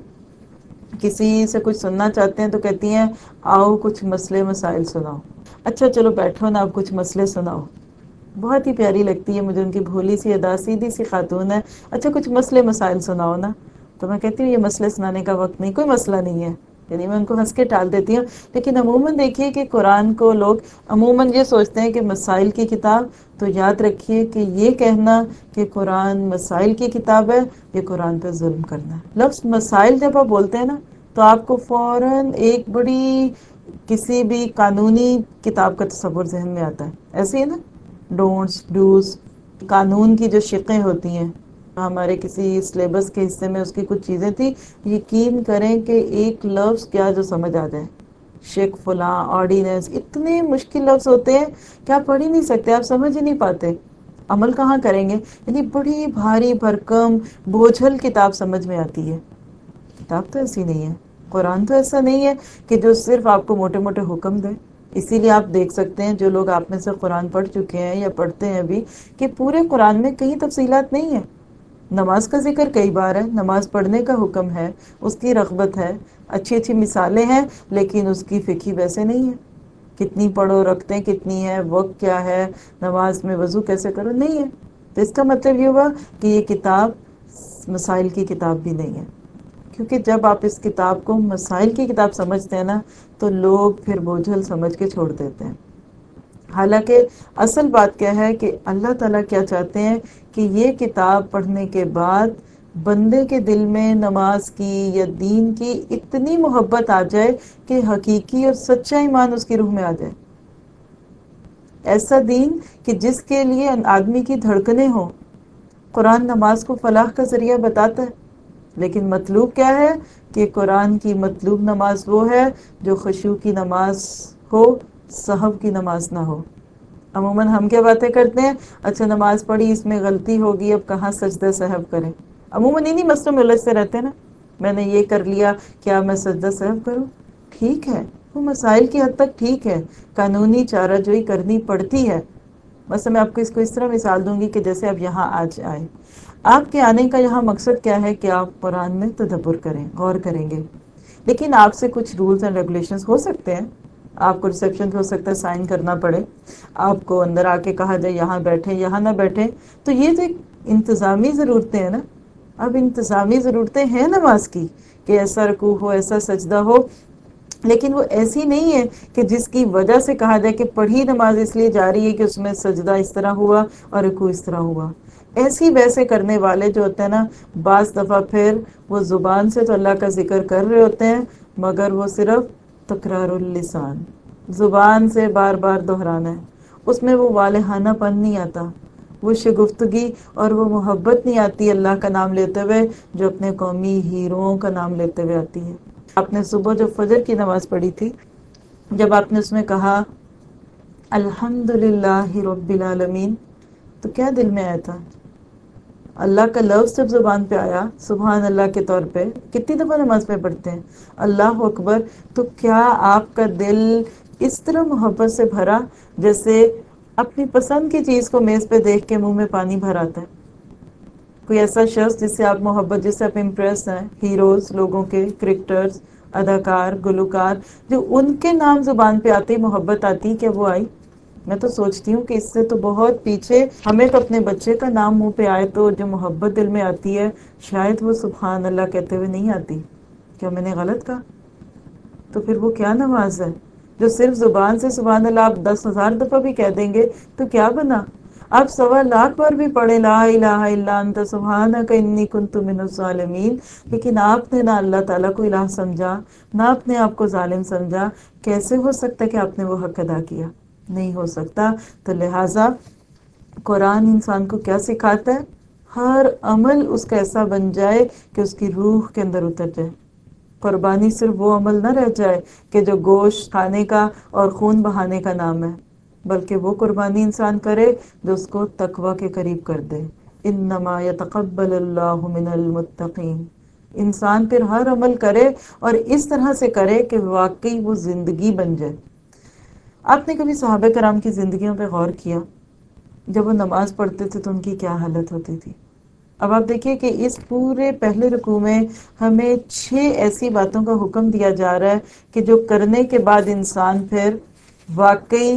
کسی سے کچھ سننا چاہتے ہیں تو کہتی ہیں آؤ کچھ مسئلے مسائل سناؤ. اچھا چلو بیٹھو نا، اب کچھ مسئلے سناؤ. بہت ہی پیاری لگتی ہے مجھے ان کی بھولی سی ادا، سیدھی سی خاتون ہے. اچھا کچھ مسئلے مسائل سناؤ نا. تو میں کہتی ہوں یہ مسئلے سنانے کا وقت نہیں، کوئی مسئلہ نہیں ہے. یعنی میں ان کو ہنس کے ٹال دیتی ہوں. لیکن عموماً دیکھیے کہ قرآن کو لوگ عموماً یہ سوچتے ہیں کہ مسائل کی کتاب. تو یاد رکھیے کہ یہ کہنا کہ قرآن مسائل کی کتاب ہے، یہ قرآن پہ ظلم کرنا ہے. لفظ مسائل جب آپ بولتے ہیں نا تو آپ کو فوراً ایک بڑی کسی بھی قانونی کتاب کا تصور ذہن میں آتا ہے. ایسے ہی نا، ڈونٹس ڈوز، قانون کی جو شقیں ہوتی ہیں. ہمارے کسی سلیبس کے حصے میں اس کی کچھ چیزیں تھیں. یقین کریں کہ ایک لفظ کیا جو سمجھ آ جائے، شک فلاں، آرڈیننس، اتنے مشکل لفظ ہوتے ہیں کہ آپ پڑھ ہی نہیں سکتے، آپ سمجھ ہی نہیں پاتے. عمل کہاں کریں گے؟ یعنی بڑی بھاری بھرکم بوجھل کتاب سمجھ میں آتی ہے. کتاب تو ایسی نہیں ہے، قرآن تو ایسا نہیں ہے کہ جو صرف آپ کو موٹے موٹے حکم دے. اسی لیے آپ دیکھ سکتے ہیں جو لوگ آپ میں سے قرآن پڑھ چکے ہیں یا پڑھتے ہیں ابھی، کہ پورے قرآن میں کئی تفصیلات نہیں ہیں. نماز کا ذکر کئی بار ہے، نماز پڑھنے کا حکم ہے، اس کی رغبت ہے، اچھی اچھی مثالیں ہیں، لیکن اس کی فقہ ویسے نہیں ہے. کتنی پڑھو، رکھتے کتنی ہے، وقت کیا ہے، نماز میں وضو کیسے کرو، نہیں ہے. تو اس کا مطلب یہ ہوا کہ یہ کتاب مسائل کی کتاب بھی نہیں ہے. کیونکہ جب آپ اس کتاب کو مسائل کی کتاب سمجھتے ہیں نا تو لوگ پھر بوجھل سمجھ کے چھوڑ دیتے ہیں. حالانکہ اصل بات کیا ہے کہ اللہ تعالیٰ کیا چاہتے ہیں کہ یہ کتاب پڑھنے کے بعد بندے کے دل میں نماز کی یا دین کی اتنی محبت آ جائے کہ حقیقی اور سچا ایمان اس کی روح میں آ جائے. ایسا دین کہ جس کے لیے آدمی کی دھڑکنیں ہوں. قرآن نماز کو فلاح کا ذریعہ بتاتا ہے، لیکن مطلوب کیا ہے کہ قرآن کی مطلوب نماز وہ ہے جو خشوع کی نماز ہو، سہو کی نماز نہ ہو. عموماً ہم کیا باتیں کرتے ہیں، اچھا نماز پڑھی اس میں غلطی ہوگی اب کہاں سجدہ سہو کریں. عموماً انہی مسئلوں میں الجھتے رہتے ہیں نا، میں نے یہ کر لیا کیا میں سجدہ سہو کروں. ٹھیک ہے، وہ مسائل کی حد تک ٹھیک ہے، قانونی چارہ جوئی کرنی پڑتی ہے. بس میں آپ کو اس کو اس طرح مثال دوں گی کہ جیسے آپ یہاں آج آئے، آپ کے آنے کا یہاں مقصد کیا ہے کہ آپ قرآن میں تدبر کریں، غور کریں گے. لیکن آپ سے کچھ رولز اینڈ ریگولیشنز ہو سکتے ہیں. آپ کو ریسیپشن ہو سکتا ہے سائن کرنا پڑے، آپ کو اندر آ کے کہا جائے یہاں بیٹھیں یہاں نہ بیٹھیں. تو یہ تو ایک انتظامی ضرورتیں ہیں نا. اب انتظامی ضرورتیں ہیں نماز کی کہ ایسا رکوع ہو، ایسا سجدہ ہو، لیکن وہ ایسی نہیں ہے کہ جس کی وجہ سے کہا جائے کہ پڑھی نماز اس لیے جا رہی ہے کہ اس میں سجدہ اس طرح ہوا اور رکوع اس طرح ہوا. ایسی ویسے کرنے والے جو ہوتے ہیں نا، بعض دفعہ پھر وہ زبان سے تو اللہ کا ذکر کر رہے ہوتے ہیں مگر وہ صرف تکرار اللسان، زبان سے بار بار دہرانا ہے. اس میں وہ والہانہ پن نہیں آتا، وہ شگفتگی اور وہ محبت نہیں آتی اللہ کا نام لیتے ہوئے جو اپنے قومی ہیروؤں کا نام لیتے ہوئے آتی ہے. آپ نے صبح جو فجر کی نماز پڑھی تھی، جب آپ نے اس میں کہا الحمدللہ رب العالمین، تو کیا دل میں آیا تھا؟ اللہ کا لفظ جب زبان پہ آیا سبحان اللہ کے طور پہ، کتنی دفعہ نماز میں پڑھتے ہیں اللہ اکبر، تو کیا آپ کا دل اس طرح محبت سے بھرا جیسے اپنی پسند کی چیز کو میز پہ دیکھ کے منہ میں پانی بھر آتا ہے؟ کوئی ایسا شخص جس سے آپ محبت، جس سے آپ امپریس ہیں، ہیروز لوگوں کے، کرکٹرز، اداکار، گلوکار، جو ان کے نام زبان پہ آتے ہی محبت آتی، کیا وہ آئی؟ میں تو سوچتی ہوں کہ اس سے تو بہت پیچھے ہمیں تو اپنے بچے کا نام منہ پہ آئے تو جو محبت دل میں آتی ہے شاید وہ سبحان اللہ کہتے ہوئے نہیں آتی. کیا میں نے غلط کہا؟ تو پھر وہ کیا نماز ہے جو صرف زبان سے سبحان اللہ آپ 10,000 دفعہ بھی کہہ دیں گے تو کیا بنا؟ آپ 1,00,000 بار بھی پڑھیں لا الہ الا انت سبحانک انی کنت من الظالمین، لیکن آپ نے نہ اللہ تعالیٰ کو الہ سمجھا، نہ اپنے آپ کو ظالم سمجھا. کیسے ہو سکتا ہے کہ آپ نے وہ حق ادا کیا؟ نہیں ہو سکتا. تو لہٰذا قرآن انسان کو کیا سکھاتا ہے؟ ہر عمل اس کا ایسا بن جائے کہ اس کی روح کے اندر اتر جائے. قربانی صرف وہ عمل نہ رہ جائے کہ جو گوشت کھانے کا اور خون بہانے کا نام ہے، بلکہ وہ قربانی انسان کرے جو اس کو تقوی کے قریب کر دے. انما یتقبل اللہ من المتقین. انسان پھر ہر عمل کرے اور اس طرح سے کرے کہ واقعی وہ زندگی بن جائے. آپ نے کبھی صحابہ کرام کی زندگیوں پہ غور کیا؟ جب وہ نماز پڑھتے تھے تو ان کی کیا حالت ہوتی تھی؟ اب آپ دیکھیے کہ اس پورے پہلے رکوع میں ہمیں 6 ایسی باتوں کا حکم دیا جا رہا ہے کہ جو کرنے کے بعد انسان پھر واقعی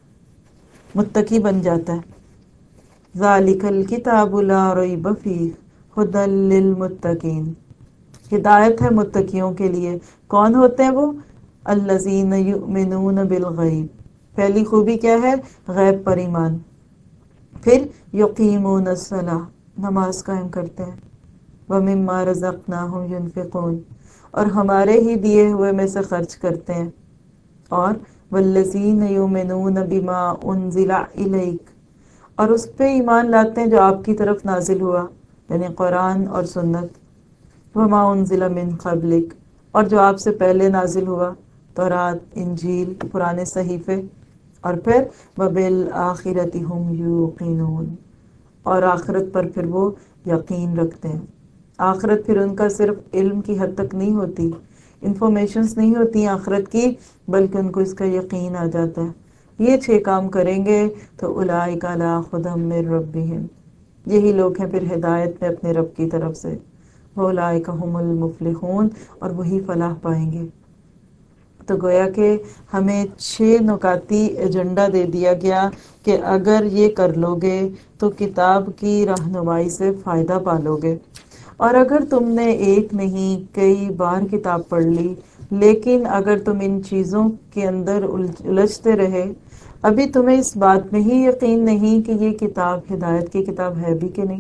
متقی بن جاتا ہے. ذالک الکتاب لا ریب فیہ ھدی للمتقین. ہدایت ہے متقیوں کے لیے. کون ہوتے ہیں وہ؟ الذین یؤمنون بالغیب. پہلی خوبی کیا ہے؟ غیب پر ایمان. پھر یقیمون الصلاۃ، نماز قائم کرتے ہیں. ومما رزقناہم ینفقون، اور ہمارے ہی دیے ہوئے میں سے خرچ کرتے ہیں. اور والذین یؤمنون بما انزل الیک، اور اس پہ ایمان لاتے ہیں جو آپ کی طرف نازل ہوا، یعنی قرآن اور سنت. وما انزل من قبلک، اور جو آپ سے پہلے نازل ہوا، تورات، انجیل، پرانے صحیفے. اور پھر وبالآخرۃ ھم یوقنون، اور آخرت پر پھر وہ یقین رکھتے ہیں. آخرت پھر ان کا صرف علم کی حد تک نہیں ہوتی، انفارمیشنز نہیں ہوتی آخرت کی، بلکہ ان کو اس کا یقین آ جاتا ہے. یہ 6 کام کریں گے تو اولئک علی ھدی من ربہم، یہی لوگ ہیں پھر ہدایت میں اپنے رب کی طرف سے. اولئک ھم المفلحون، اور وہی فلاح پائیں گے. تو گویا کہ ہمیں 6 نکاتی ایجنڈا دے دیا گیا کہ اگر یہ کر لو گے تو کتاب کی رہنمائی سے فائدہ پالو گے. اور اگر تم نے ایک نہیں کئی بار کتاب پڑھ لی، لیکن اگر تم ان چیزوں کے اندر الجھتے رہے، ابھی تمہیں اس بات میں ہی یقین نہیں کہ یہ کتاب ہدایت کی کتاب ہے بھی کہ نہیں۔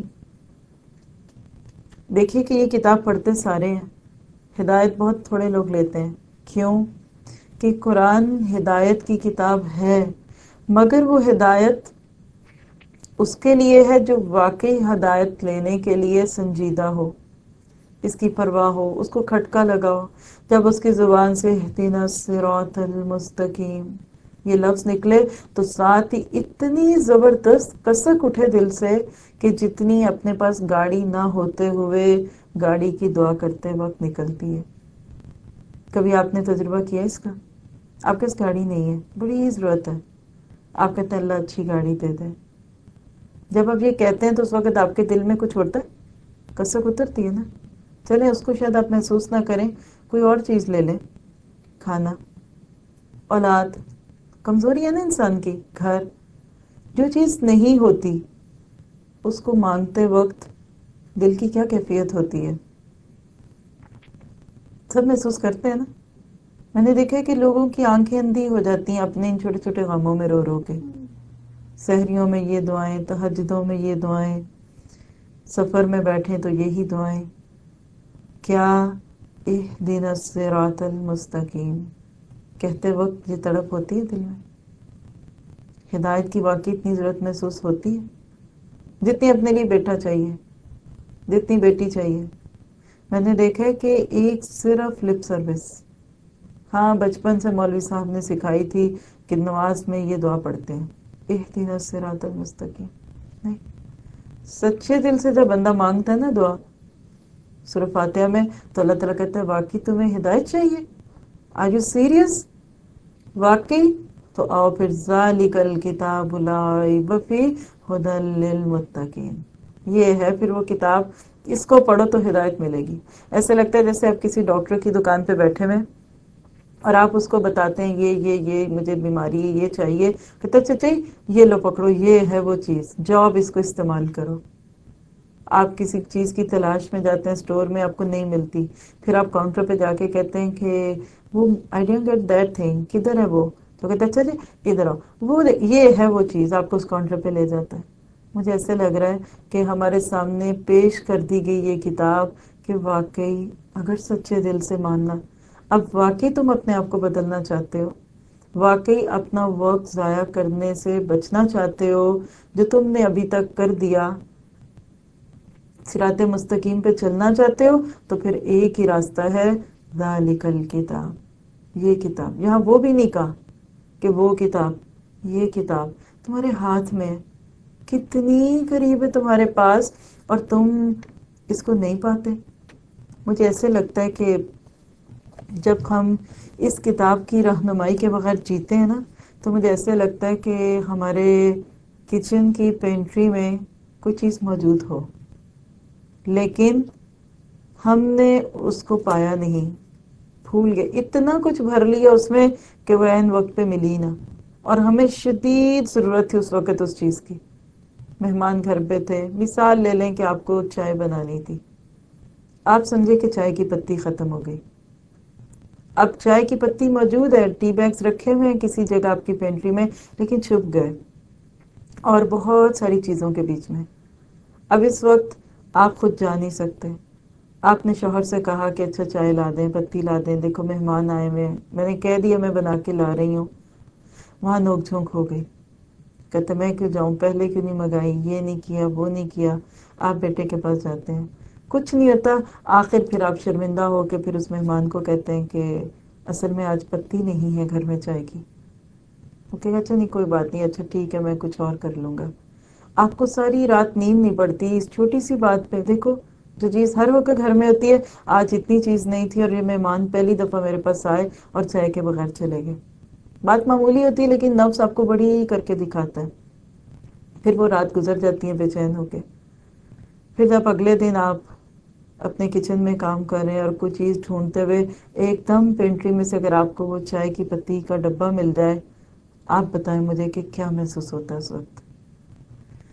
دیکھیے کہ یہ کتاب پڑھتے سارے ہیں، ہدایت بہت تھوڑے لوگ لیتے ہیں۔ کیوں؟ کہ قرآن ہدایت کی کتاب ہے، مگر وہ ہدایت اس کے لیے ہے جو واقعی ہدایت لینے کے لیے سنجیدہ ہو، اس کی پرواہ ہو، اس کو کھٹکا لگاؤ۔ جب اس کی زبان سے اہدنا الصراط المستقیم یہ لفظ نکلے تو ساتھ ہی اتنی زبردست کسک اٹھے دل سے کہ جتنی اپنے پاس گاڑی نہ ہوتے ہوئے گاڑی کی دعا کرتے وقت نکلتی ہے۔ کبھی آپ نے تجربہ کیا اس کا؟ آپ کے پاس گاڑی نہیں ہے، بڑی ضرورت ہے، آپ کہتے ہیں اللہ اچھی گاڑی دے دے۔ جب آپ یہ کہتے ہیں تو اس وقت آپ کے دل میں کچھ ہوتا ہے، کسک اترتی ہے نا۔ چلیں اس کو شاید آپ محسوس نہ کریں، کوئی اور چیز لے لیں، کھانا، اولاد، کمزوری ہے نا انسان کی، گھر، جو چیز نہیں ہوتی اس کو مانگتے وقت دل کی کیا کیفیت ہوتی ہے، سب محسوس کرتے ہیں نا۔ میں نے دیکھا ہے کہ لوگوں کی آنکھیں اندھی ہو جاتی ہیں اپنے ان چھوٹے چھوٹے غموں میں رو رو کے، سحریوں میں یہ دعائیں، تہجدوں میں یہ دعائیں، سفر میں بیٹھیں تو یہی دعائیں، کیا اہدنا الصراط المستقیم کہتے وقت یہ تڑپ ہوتی ہے دل میں؟ ہدایت کی واقعی اتنی ضرورت محسوس ہوتی ہے جتنی اپنے لیے بیٹا چاہیے، جتنی بیٹی چاہیے۔ میں نے دیکھا ہے کہ ایک صرف لپ سروس، ہاں بچپن سے مولوی صاحب نے سکھائی تھی کہ نماز میں یہ دعا پڑھتے ہیں اہدنا الصراط المستقیم، نہیں، سچے دل سے جب بندہ مانگتا ہے نا دعا سورہ فاتحہ میں، تو اللہ تعالیٰ کہتا ہے واقعی تمہیں ہدایت چاہیے؟ Are you serious? واقعی؟ تو آؤ پھر ذالک الکتاب لا ریب فیہ ھدی للمتقین، یہ ہے پھر وہ کتاب، اس کو پڑھو تو ہدایت ملے گی۔ ایسے لگتا ہے جیسے آپ کسی ڈاکٹر کی دکان پہ بیٹھے ہوئے اور آپ اس کو بتاتے ہیں یہ مجھے بیماری ہے، یہ چاہیے، کہتے اچھا چاہیے، یہ لو پکڑو، یہ ہے وہ چیز، جاؤ اب اس کو استعمال کرو۔ آپ کسی چیز کی تلاش میں جاتے ہیں اسٹور میں، آپ کو نہیں ملتی، پھر آپ کاؤنٹر پہ جا کے کہتے ہیں کہ وہ I don't get that thing, کدھر ہے وہ؟ تو کہتے ہیں اچھا جی ادھر آؤ، وہ یہ ہے وہ چیز، آپ کو اس کاؤنٹر پہ لے جاتا ہے۔ مجھے ایسے لگ رہا ہے کہ ہمارے سامنے پیش کر دی گئی یہ کتاب کہ واقعی اگر سچے دل سے ماننا، اب واقعی تم اپنے آپ کو بدلنا چاہتے ہو، واقعی اپنا وقت ضائع کرنے سے بچنا چاہتے ہو جو تم نے ابھی تک کر دیا، صراط مستقیم پہ چلنا چاہتے ہو، تو پھر ایک ہی راستہ ہے، ذالک الکتاب، یہ کتاب۔ یہاں وہ بھی نہیں کہا کہ وہ کتاب، یہ کتاب تمہارے ہاتھ میں، کتنی قریب ہے تمہارے پاس، اور تم اس کو نہیں پاتے۔ مجھے ایسے لگتا ہے کہ جب ہم اس کتاب کی رہنمائی کے بغیر جیتے ہیں نا، تو مجھے ایسے لگتا ہے کہ ہمارے کچن کی پینٹری میں کوئی چیز موجود ہو، لیکن ہم نے اس کو پایا نہیں، بھول گئے، اتنا کچھ بھر لیا اس میں کہ وہ عین وقت پہ ملی نہ، اور ہمیں شدید ضرورت تھی اس وقت اس چیز کی۔ مہمان گھر پہ تھے، مثال لے لیں کہ آپ کو چائے بنانی تھی، آپ سمجھے کہ چائے کی پتی ختم ہو گئی، اب چائے کی پتی موجود ہے، ٹی بیگز رکھے ہوئے ہیں کسی جگہ آپ کی پینٹری میں، لیکن چھپ گئے اور بہت ساری چیزوں کے بیچ میں۔ اب اس وقت آپ خود جا نہیں سکتے، آپ نے شوہر سے کہا کہ اچھا چائے لا دیں، پتی لا دیں، دیکھو مہمان آئے ہوئے ہیں، میں نے کہہ دیا میں بنا کے لا رہی ہوں، وہاں نوک جھونک ہو گئی، کہتے میں کیوں جاؤں، پہلے کیوں نہیں منگائی، یہ نہیں کیا، وہ نہیں کیا۔ آپ بیٹے کے پاس جاتے ہیں، کچھ نہیں ہوتا، آخر پھر آپ شرمندہ ہو کے پھر اس مہمان کو کہتے ہیں کہ اصل میں آج پتی نہیں ہے گھر میں چائے کی۔ وہ کہے گا اچھا نہیں کوئی بات نہیں، اچھا ٹھیک ہے میں کچھ اور کر لوں گا۔ آپ کو ساری رات نیند نہیں پڑتی اس چھوٹی سی بات پہ۔ دیکھو جو چیز ہر وقت گھر میں ہوتی ہے، آج اتنی چیز نہیں تھی اور یہ مہمان پہلی دفعہ میرے پاس آئے اور چائے کے بغیر چلے گئے۔ بات معمولی ہوتی ہے لیکن نفس آپ کو بڑی کر کے دکھاتا ہے، پھر وہ رات گزر جاتی ہے بے چین ہو کے۔ پھر جب اگلے دن آپ اپنے کچن میں کام کر رہے ہیں اور کوئی چیز ڈھونڈتے ہوئے ایک دم پینٹری میں سے اگر آپ کو وہ چائے کی پتی کا ڈبہ مل جائے، آپ بتائیں مجھے کہ کیا محسوس ہوتا ہے اس وقت؟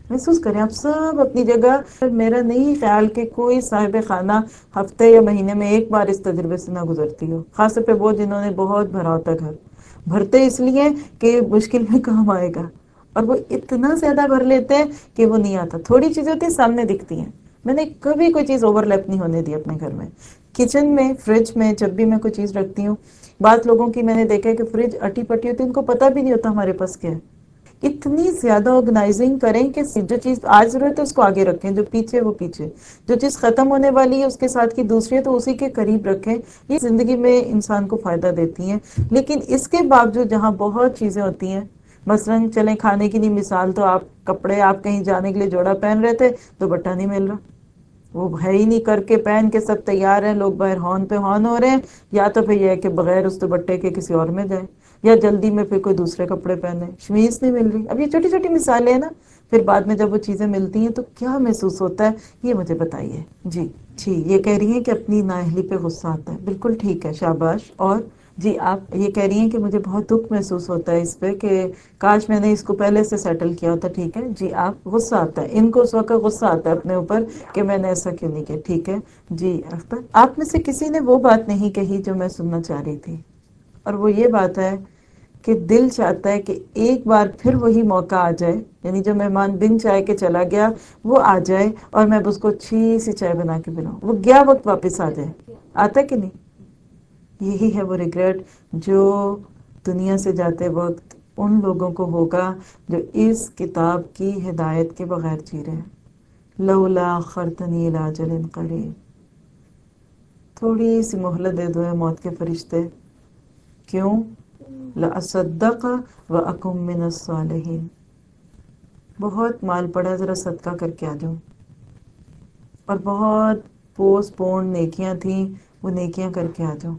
محسوس کریں آپ سب اپنی جگہ. میرا نہیں خیال کہ کوئی صاحب خانہ ہفتے یا مہینے میں ایک بار اس تجربے سے نہ گزرتی ہو، خاص طور پہ وہ جنہوں نے بہت بھرا ہوتا گھر. بھرتے اس لیے کہ مشکل میں کام آئے گا، اور وہ اتنا زیادہ بھر لیتے ہیں کہ وہ نہیں آتا. تھوڑی چیزیں ہوتی ہیں سامنے دکھتی ہیں. میں نے کبھی کوئی چیز اوور لیپ نہیں ہونے دی اپنے گھر میں. کچن میں، فریج میں جب بھی میں کوئی چیز رکھتی ہوں، بعض لوگوں کی میں نے دیکھا ہے کہ فریج اٹی پٹی ہوتی ہے، ان کو پتہ بھی نہیں ہوتا ہمارے پاس کیا ہے. اتنی زیادہ آرگنائزنگ کریں کہ جو چیز آج ضرورت ہے اس کو آگے رکھیں، جو پیچھے وہ پیچھے، جو چیز ختم ہونے والی ہے اس کے ساتھ کی دوسری ہے تو اسی کے قریب رکھیں. یہ زندگی میں انسان کو فائدہ دیتی ہیں. لیکن اس کے باوجود جہاں بہت چیزیں ہوتی ہیں، مثلاً چلیں کھانے کی نہیں مثال، تو آپ کپڑے، آپ کہیں جانے کے لیے جوڑا پہن رہے تھے، دوپٹہ نہیں مل رہا، وہ ہے ہی نہیں، کر کے پہن کے سب تیار ہیں، لوگ باہر ہون پہ ہون ہو رہے ہیں، یا تو پھر یہ ہے کہ بغیر اس دوپٹے کے کسی اور میں جائیں، یا جلدی میں پھر کوئی دوسرے کپڑے پہنے، شمیز نہیں مل رہی. اب یہ چھوٹی چھوٹی مثالیں ہیں نا، پھر بعد میں جب وہ چیزیں ملتی ہیں تو کیا محسوس ہوتا ہے، یہ مجھے بتائیے. جی یہ کہہ رہی ہیں کہ اپنی نااہلی پہ غصہ آتا ہے. بالکل ٹھیک ہے، شاباش. اور جی آپ یہ کہہ رہی ہیں کہ مجھے بہت دکھ محسوس ہوتا ہے اس پہ کہ کاش میں نے اس کو پہلے سے سیٹل کیا ہوتا. ٹھیک ہے جی، آپ غصہ آتا ہے، ان کو اس وقت غصہ آتا ہے اپنے اوپر کہ میں نے ایسا کیوں نہیں کیا. ٹھیک ہے جی. اختر، آپ میں سے کسی نے وہ بات نہیں کہی جو میں سننا چاہ رہی تھی، اور وہ یہ بات ہے کہ دل چاہتا ہے کہ ایک بار پھر وہی موقع آ جائے، یعنی جو مہمان بن چائے کے چلا گیا وہ آ جائے اور میں اس کو اچھی سی چائے بنا کے پلاؤں، وہ گیا وقت واپس آ جائے. آتا ہے کہ نہیں؟ یہی ہے وہ ریگریٹ جو دنیا سے جاتے وقت ان لوگوں کو ہوگا جو اس کتاب کی ہدایت کے بغیر جی رہے ہیں. لولا اخرتنی الی اجل قریب، تھوڑی سی مہلت دے دو اے موت کے فرشتے. کیوں؟ لأصدق وأکن من الصالحین، بہت مال پڑا، ذرا صدقہ کر کے آ جاؤں، اور بہت پوسٹ پون نیکیاں تھیں، وہ نیکیاں کر کے آ جاؤں.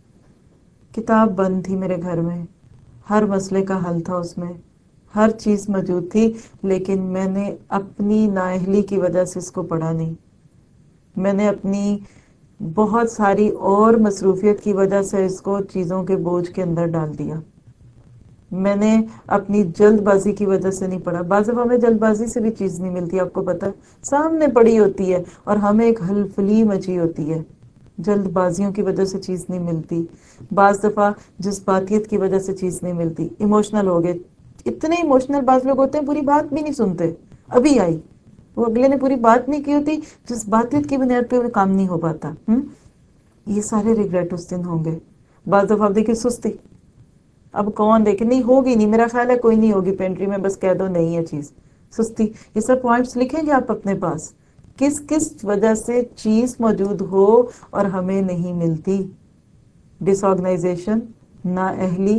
کتاب بند تھی میرے گھر میں، ہر مسئلے کا حل تھا اس میں، ہر چیز موجود تھی، لیکن میں نے اپنی نااہلی کی وجہ سے اس کو پڑھا نہیں. میں نے اپنی بہت ساری اور مصروفیت کی وجہ سے اس کو چیزوں کے بوجھ کے اندر ڈال دیا. میں نے اپنی جلد بازی کی وجہ سے نہیں پڑھا. بعض دفعہ ہمیں جلد بازی سے بھی چیز نہیں ملتی، آپ کو پتہ ہے، سامنے پڑی ہوتی ہے اور ہمیں ایک ہلفلی مچی ہوتی ہے، جلد بازیوں کی وجہ سے چیز نہیں ملتی. بعض دفعہ جذباتیت کی وجہ سے چیز نہیں ملتی، ایموشنل ہو گئے. اتنے ایموشنل بعض لوگ ہوتے ہیں پوری بات بھی نہیں سنتے، ابھی آئی، وہ اگلے نے پوری بات نہیں کی ہوتی، جذباتیت کی بنیاد پہ وہ کام نہیں ہو پاتا. یہ سارے ریگریٹ اس دن ہوں گے. بعض دفعہ آپ دیکھیں سستی، اب کون دیکھے، نہیں ہوگی، نہیں میرا خیال ہے کوئی نہیں ہوگی پینٹری میں، بس کہہ دو نہیں ہے چیز. سستی. یہ سب پوائنٹس لکھیں گے آپ اپنے پاس، کس کس وجہ سے چیز موجود ہو اور ہمیں نہیں ملتی. ڈس آرگنائزیشن، نااہلی،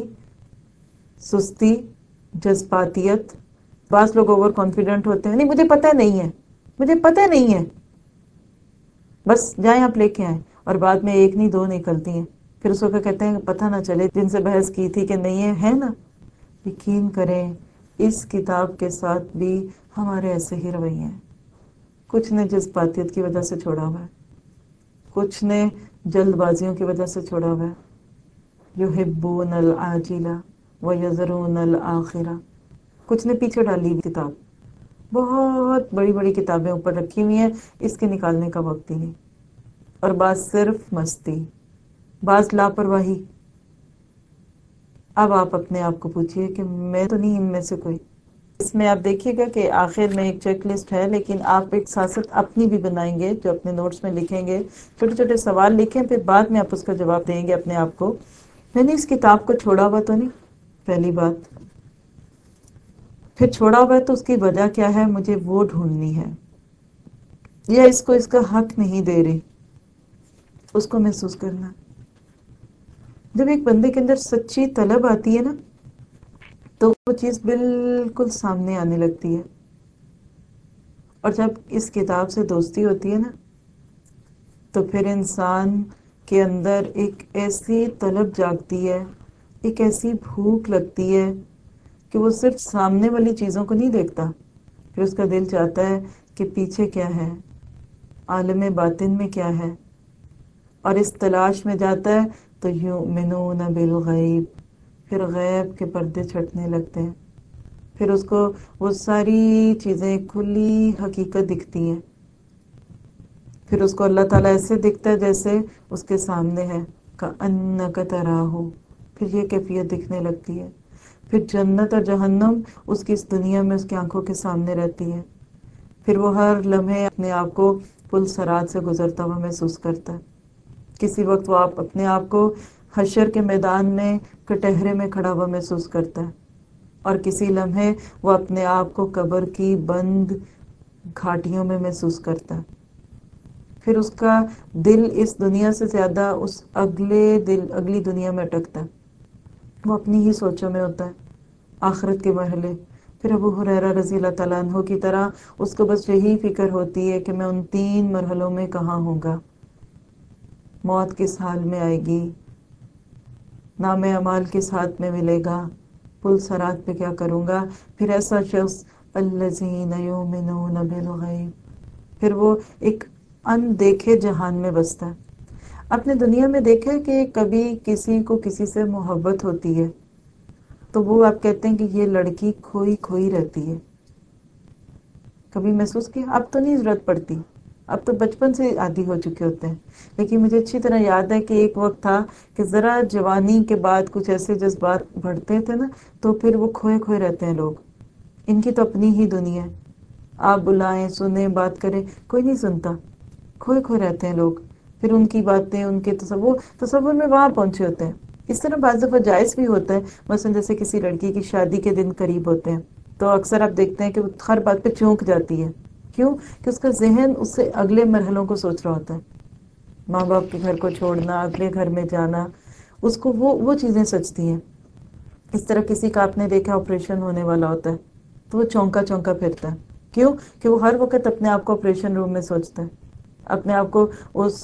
سستی، جذباتیت. بعض لوگ اوور کانفیڈنٹ ہوتے ہیں، نہیں مجھے پتہ نہیں ہے، مجھے پتہ نہیں ہے، بس جائیں آپ لے کے آئیں، اور بعد میں ایک نہیں دو نکلتی ہیں. پھر اس وقت کہتے ہیں پتہ نہ چلے جن سے بحث کی تھی کہ نہیں ہے نا. یقین کریں اس کتاب کے ساتھ بھی ہمارے ایسے ہی رویے ہیں. کچھ نے جذباتیت کی وجہ سے چھوڑا ہوا ہے، کچھ نے جلد بازیوں کی وجہ سے چھوڑا ہوا ہے. یحبون العاجلہ ویذرون الآخرہ. کچھ نے پیچھے ڈالی کتاب، بہت بڑی بڑی کتابیں اوپر رکھی ہوئی ہیں، اس کے نکالنے کا وقت ہی نہیں. اور بعض صرف مستی، بعض لاپرواہی. اب آپ اپنے آپ کو پوچھئے کہ میں تو نہیں ان میں سے کوئی. اس میں آپ دیکھیے گا کہ آخر میں ایک چیک لسٹ ہے، لیکن آپ ایک ساتھ ساتھ اپنی بھی بنائیں گے جو اپنے نوٹس میں لکھیں گے. چھوٹے چھوٹے سوال لکھیں، پھر بعد میں آپ اس کا جواب دیں گے اپنے آپ کو. میں نے اس کتاب کو چھوڑا ہوا تو نہیں، پہلی بات. پھر چھوڑا ہوا ہے تو اس کی وجہ کیا ہے، مجھے وہ ڈھونڈنی ہے، یا اس کو اس کا حق نہیں دے رہی، اس کو محسوس کرنا. جب ایک بندے کے اندر سچی طلب آتی ہے نا تو وہ چیز بالکل سامنے آنے لگتی ہے. اور جب اس کتاب سے دوستی ہوتی ہے نا تو پھر انسان کے اندر ایک ایسی طلب جاگتی ہے، ایک ایسی بھوک لگتی ہے کہ وہ صرف سامنے والی چیزوں کو نہیں دیکھتا، پھر اس کا دل چاہتا ہے کہ پیچھے کیا ہے، عالم باطن میں کیا ہے. اور اس تلاش میں جاتا ہے تو یؤمنون بالغیب، پھر غیب کے پردے چھٹنے لگتے ہیں. پھر اس کو وہ ساری چیزیں کھلی حقیقت دکھتی ہیں. پھر اس کو اللہ تعالیٰ ایسے دکھتا ہے جیسے اس کے سامنے ہے، کأنک تراہ. پھر یہ کیفیت دکھنے لگتی ہے. پھر جنت اور جہنم اس کی اس دنیا میں اس کی آنکھوں کے سامنے رہتی ہے. پھر وہ ہر لمحے اپنے آپ کو پل صراط سے گزرتا ہوا محسوس کرتا ہے. کسی وقت وہ اپنے آپ کو حشر کے میدان میں کٹہرے میں کھڑا ہوا محسوس کرتا ہے، اور کسی لمحے وہ اپنے آپ کو قبر کی بند گھاٹیوں میں محسوس کرتا ہے. پھر اس کا دل اس دنیا سے زیادہ اس اگلی دنیا میں اٹکتا ہے. وہ اپنی ہی سوچوں میں ہوتا ہے، آخرت کے مرحلے. پھر ابو ہریرہ رضی اللہ تعالیٰ عنہ کی طرح اس کو بس یہی فکر ہوتی ہے کہ میں ان 3 مرحلوں میں کہاں ہوں گا، موت کس حال میں آئے گی، نام اعمال کس ہاتھ میں ملے گا، پل صراط پہ کیا کروں گا. پھر ایسا شخص الذین یؤمنون بالغیب، پھر وہ ایک اندیکھے جہان میں بستا ہے. اپنے دنیا میں دیکھا کہ کبھی کسی کو کسی سے محبت ہوتی ہے تو وہ آپ کہتے ہیں کہ یہ لڑکی کھوئی کھوئی رہتی ہے. کبھی محسوس کیا؟ اب تو نہیں ضرورت پڑتی، اب تو بچپن سے عادی ہو چکے ہوتے ہیں. لیکن مجھے اچھی طرح یاد ہے کہ ایک وقت تھا کہ ذرا جوانی کے بعد کچھ ایسے جذبات بڑھتے تھے نا، تو پھر وہ کھوئے کھوئے رہتے ہیں لوگ. ان کی تو اپنی ہی دنیا ہے، آپ بلائیں سنیں بات کریں کوئی نہیں سنتا، کھوئے کھوئے رہتے ہیں لوگ. پھر ان کی باتیں، ان کے تصور میں وہاں پہنچے ہوتے ہیں. اس طرح بعض دفعہ جائز بھی ہوتا ہے. مثلا جیسے کسی لڑکی کی شادی کے دن قریب ہوتے ہیں تو اکثر آپ دیکھتے ہیں کہ وہ ہر بات پہ چونک جاتی ہے. کیوں؟ کہ اس کا ذہن اس سے اگلے مرحلوں کو سوچ رہا ہوتا ہے، ماں باپ کے گھر کو چھوڑنا، اگلے گھر میں جانا، اس کو وہ چیزیں سچتی ہیں. اس طرح کسی کا آپ نے دیکھا آپریشن ہونے والا ہوتا ہے تو وہ چونکا چونکا پھرتا ہے. کیوں؟ کہ وہ ہر وقت اپنے آپ کو آپریشن روم میں سوچتا ہے، اپنے آپ کو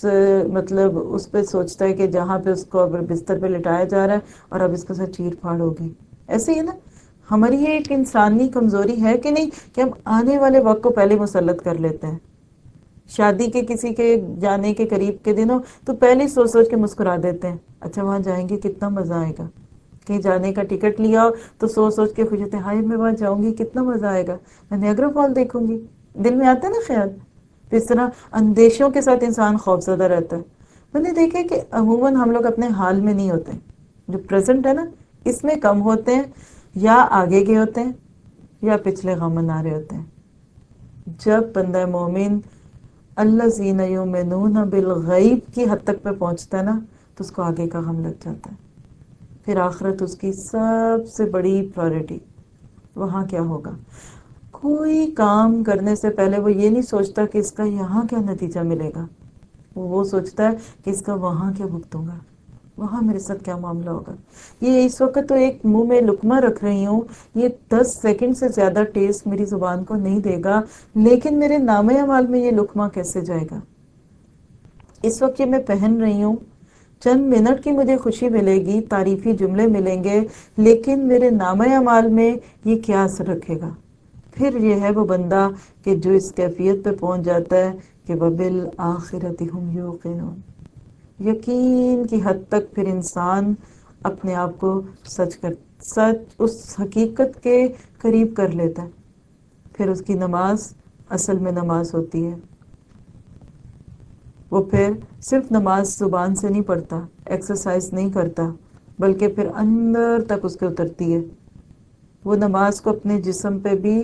اس پہ سوچتا ہے کہ جہاں پہ اس کو اب بستر پہ لٹایا جا رہا ہے اور اب اس کے ساتھ چیر پھاڑ ہوگی. ایسے ہی نا، ہماری یہ ایک انسانی کمزوری ہے کہ نہیں کہ ہم آنے والے وقت کو پہلے مسلط کر لیتے ہیں. شادی کے کسی کے جانے کے قریب کے دنوں تو پہلے سوچ سوچ کے مسکرا دیتے ہیں، اچھا وہاں جائیں گے کتنا مزہ آئے گا. کہیں جانے کا ٹکٹ لیا ہو تو سوچ سوچ کے خوش ہوتے ہیں، ہائے میں وہاں جاؤں گی کتنا مزہ آئے گا، میں نیاگرا فال دیکھوں گی. دل میں آتا ہے نا خیال. تو اس طرح اندیشوں کے ساتھ انسان خوفزدہ رہتا ہے. میں نے دیکھا کہ عموماً ہم لوگ اپنے حال میں نہیں ہوتے، جو پریزنٹ ہے نا اس میں کم ہوتے ہیں، یا آگے گئے ہوتے ہیں یا پچھلے غم منا رہے ہوتے ہیں. جب بندہ مومن الذین یؤمنون بالغیب کی حد تک پہ پہنچتا ہے نا تو اس کو آگے کا غم لگ جاتا ہے. پھر آخرت اس کی سب سے بڑی پرائورٹی. وہاں کیا ہوگا؟ کوئی کام کرنے سے پہلے وہ یہ نہیں سوچتا کہ اس کا یہاں کیا نتیجہ ملے گا، وہ سوچتا ہے کہ اس کا وہاں کیا بھگتوں گا، وہاں میرے ساتھ کیا معاملہ ہوگا. یہ اس وقت تو ایک منہ میں لقمہ رکھ رہی ہوں، یہ 10 سیکنڈ سے زیادہ ٹیسٹ میری زبان کو نہیں دے گا، لیکن میرے نامہ اعمال میں یہ لقمہ کیسے جائے گا. اس وقت یہ میں پہن رہی ہوں، چند منٹ کی مجھے خوشی ملے گی، تعریفی جملے ملیں گے، لیکن میرے نامہ اعمال میں یہ کیا اثر رکھے گا. پھر یہ ہے وہ بندہ کہ جو اس کیفیت پہ پہنچ جاتا ہے کہ وَبِالْآخِرَةِ هُمْ يُوقِنُونَ. یقین کی حد تک پھر انسان اپنے آپ کو سچ اس حقیقت کے قریب کر لیتا ہے. پھر اس کی نماز اصل میں نماز ہوتی ہے. وہ پھر صرف نماز زبان سے نہیں پڑھتا، ایکسرسائز نہیں کرتا، بلکہ پھر اندر تک اس کے اترتی ہے. وہ نماز کو اپنے جسم پہ بھی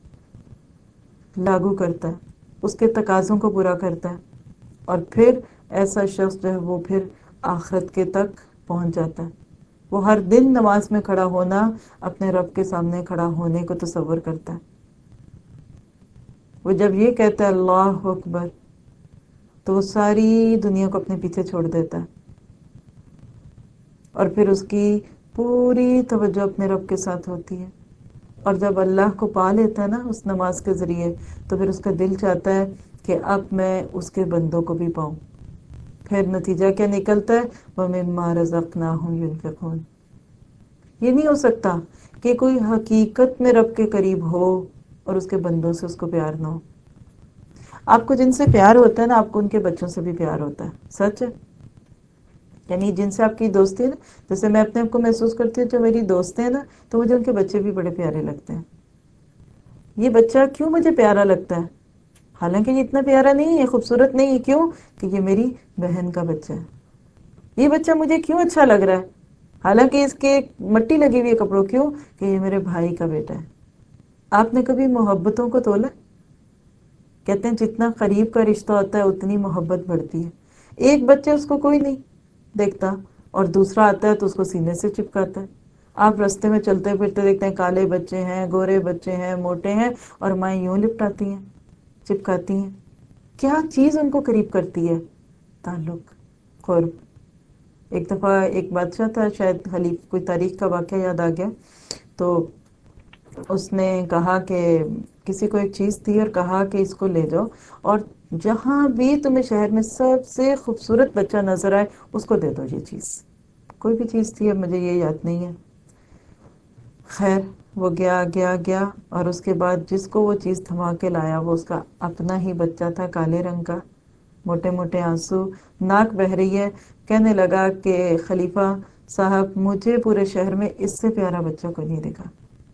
لاگو کرتا ہے، اس کے تقاضوں کو پورا کرتا ہے. اور پھر ایسا شخص جو ہے وہ پھر آخرت کے تک پہنچ جاتا ہے. وہ ہر دن نماز میں کھڑا ہونا، اپنے رب کے سامنے کھڑا ہونے کو تصور کرتا ہے. وہ جب یہ کہتا ہے اللہ اکبر تو وہ ساری دنیا کو اپنے پیچھے چھوڑ دیتا ہے، اور پھر اس کی پوری توجہ اپنے رب کے ساتھ ہوتی ہے. اور جب اللہ کو پا لیتا ہے نا اس نماز کے ذریعے تو پھر اس کا دل چاہتا ہے کہ اب میں اس کے بندوں کو بھی پاؤں. پھر نتیجہ کیا نکلتا ہے؟ وَمِمَّا رَزَقْنَاهُمْ يُنْفِقُونَ. یہ نہیں ہو سکتا کہ کوئی حقیقت میں رب کے قریب ہو اور اس کے بندوں سے اس کو پیار نہ ہو. آپ کو جن سے پیار ہوتا ہے نا، آپ کو ان کے بچوں سے بھی پیار ہوتا ہے. سچ ہے. یعنی جن سے آپ کی دوستی ہے نا، جیسے میں اپنے آپ کو محسوس کرتی ہوں جو میری دوستیں ہیں نا، تو مجھے ان کے بچے بھی بڑے پیارے لگتے ہیں. یہ بچہ کیوں مجھے پیارا لگتا ہے، حالانکہ یہ اتنا پیارا نہیں ہے، خوبصورت نہیں ہے، کیوں کہ یہ میری بہن کا بچہ ہے۔ یہ بچہ مجھے کیوں اچھا لگ رہا ہے، حالانکہ اس کے مٹی لگی ہوئی ہے کپڑوں، کیوں کہ یہ میرے بھائی کا بیٹا ہے۔ آپ نے کبھی محبتوں کو تولا؟ کہتے ہیں جتنا قریب کا رشتہ ہوتا ہے اتنی محبت بڑھتی ہے۔ ایک بچے اس کو کوئی نہیں دیکھتا اور دوسرا آتا ہے تو اس کو سینے سے چپکاتا ہے۔ آپ رستے میں چلتے پھرتے دیکھتے ہیں کالے بچے ہیں، گورے بچے ہیں، موٹے ہیں، اور مائیں یوں لپٹاتی ہیں، چپکاتی ہیں۔ کیا چیز ان کو قریب کرتی ہے؟ تعلق، قرب۔ ایک دفعہ ایک بادشاہ تھا، شاید خلیف کوئی تاریخ کا واقعہ یاد آ گیا، تو اس نے کہا کہ کسی کو ایک چیز تھی اور کہا کہ اس کو لے جاؤ اور جہاں بھی تمہیں شہر میں سب سے خوبصورت بچہ نظر آئے اس کو دے دو یہ چیز۔ کوئی بھی چیز تھی، اب مجھے یہ یاد نہیں ہے۔ خیر وہ گیا گیا گیا، اور اس کے بعد جس کو وہ چیز تھما کے لایا وہ اس کا اپنا ہی بچہ تھا، کالے رنگ کا، موٹے موٹے آنسو، ناک بہہ رہی ہے۔ کہنے لگا کہ خلیفہ صاحب مجھے پورے شہر میں اس سے پیارا بچہ کوئی نہیں دیکھا۔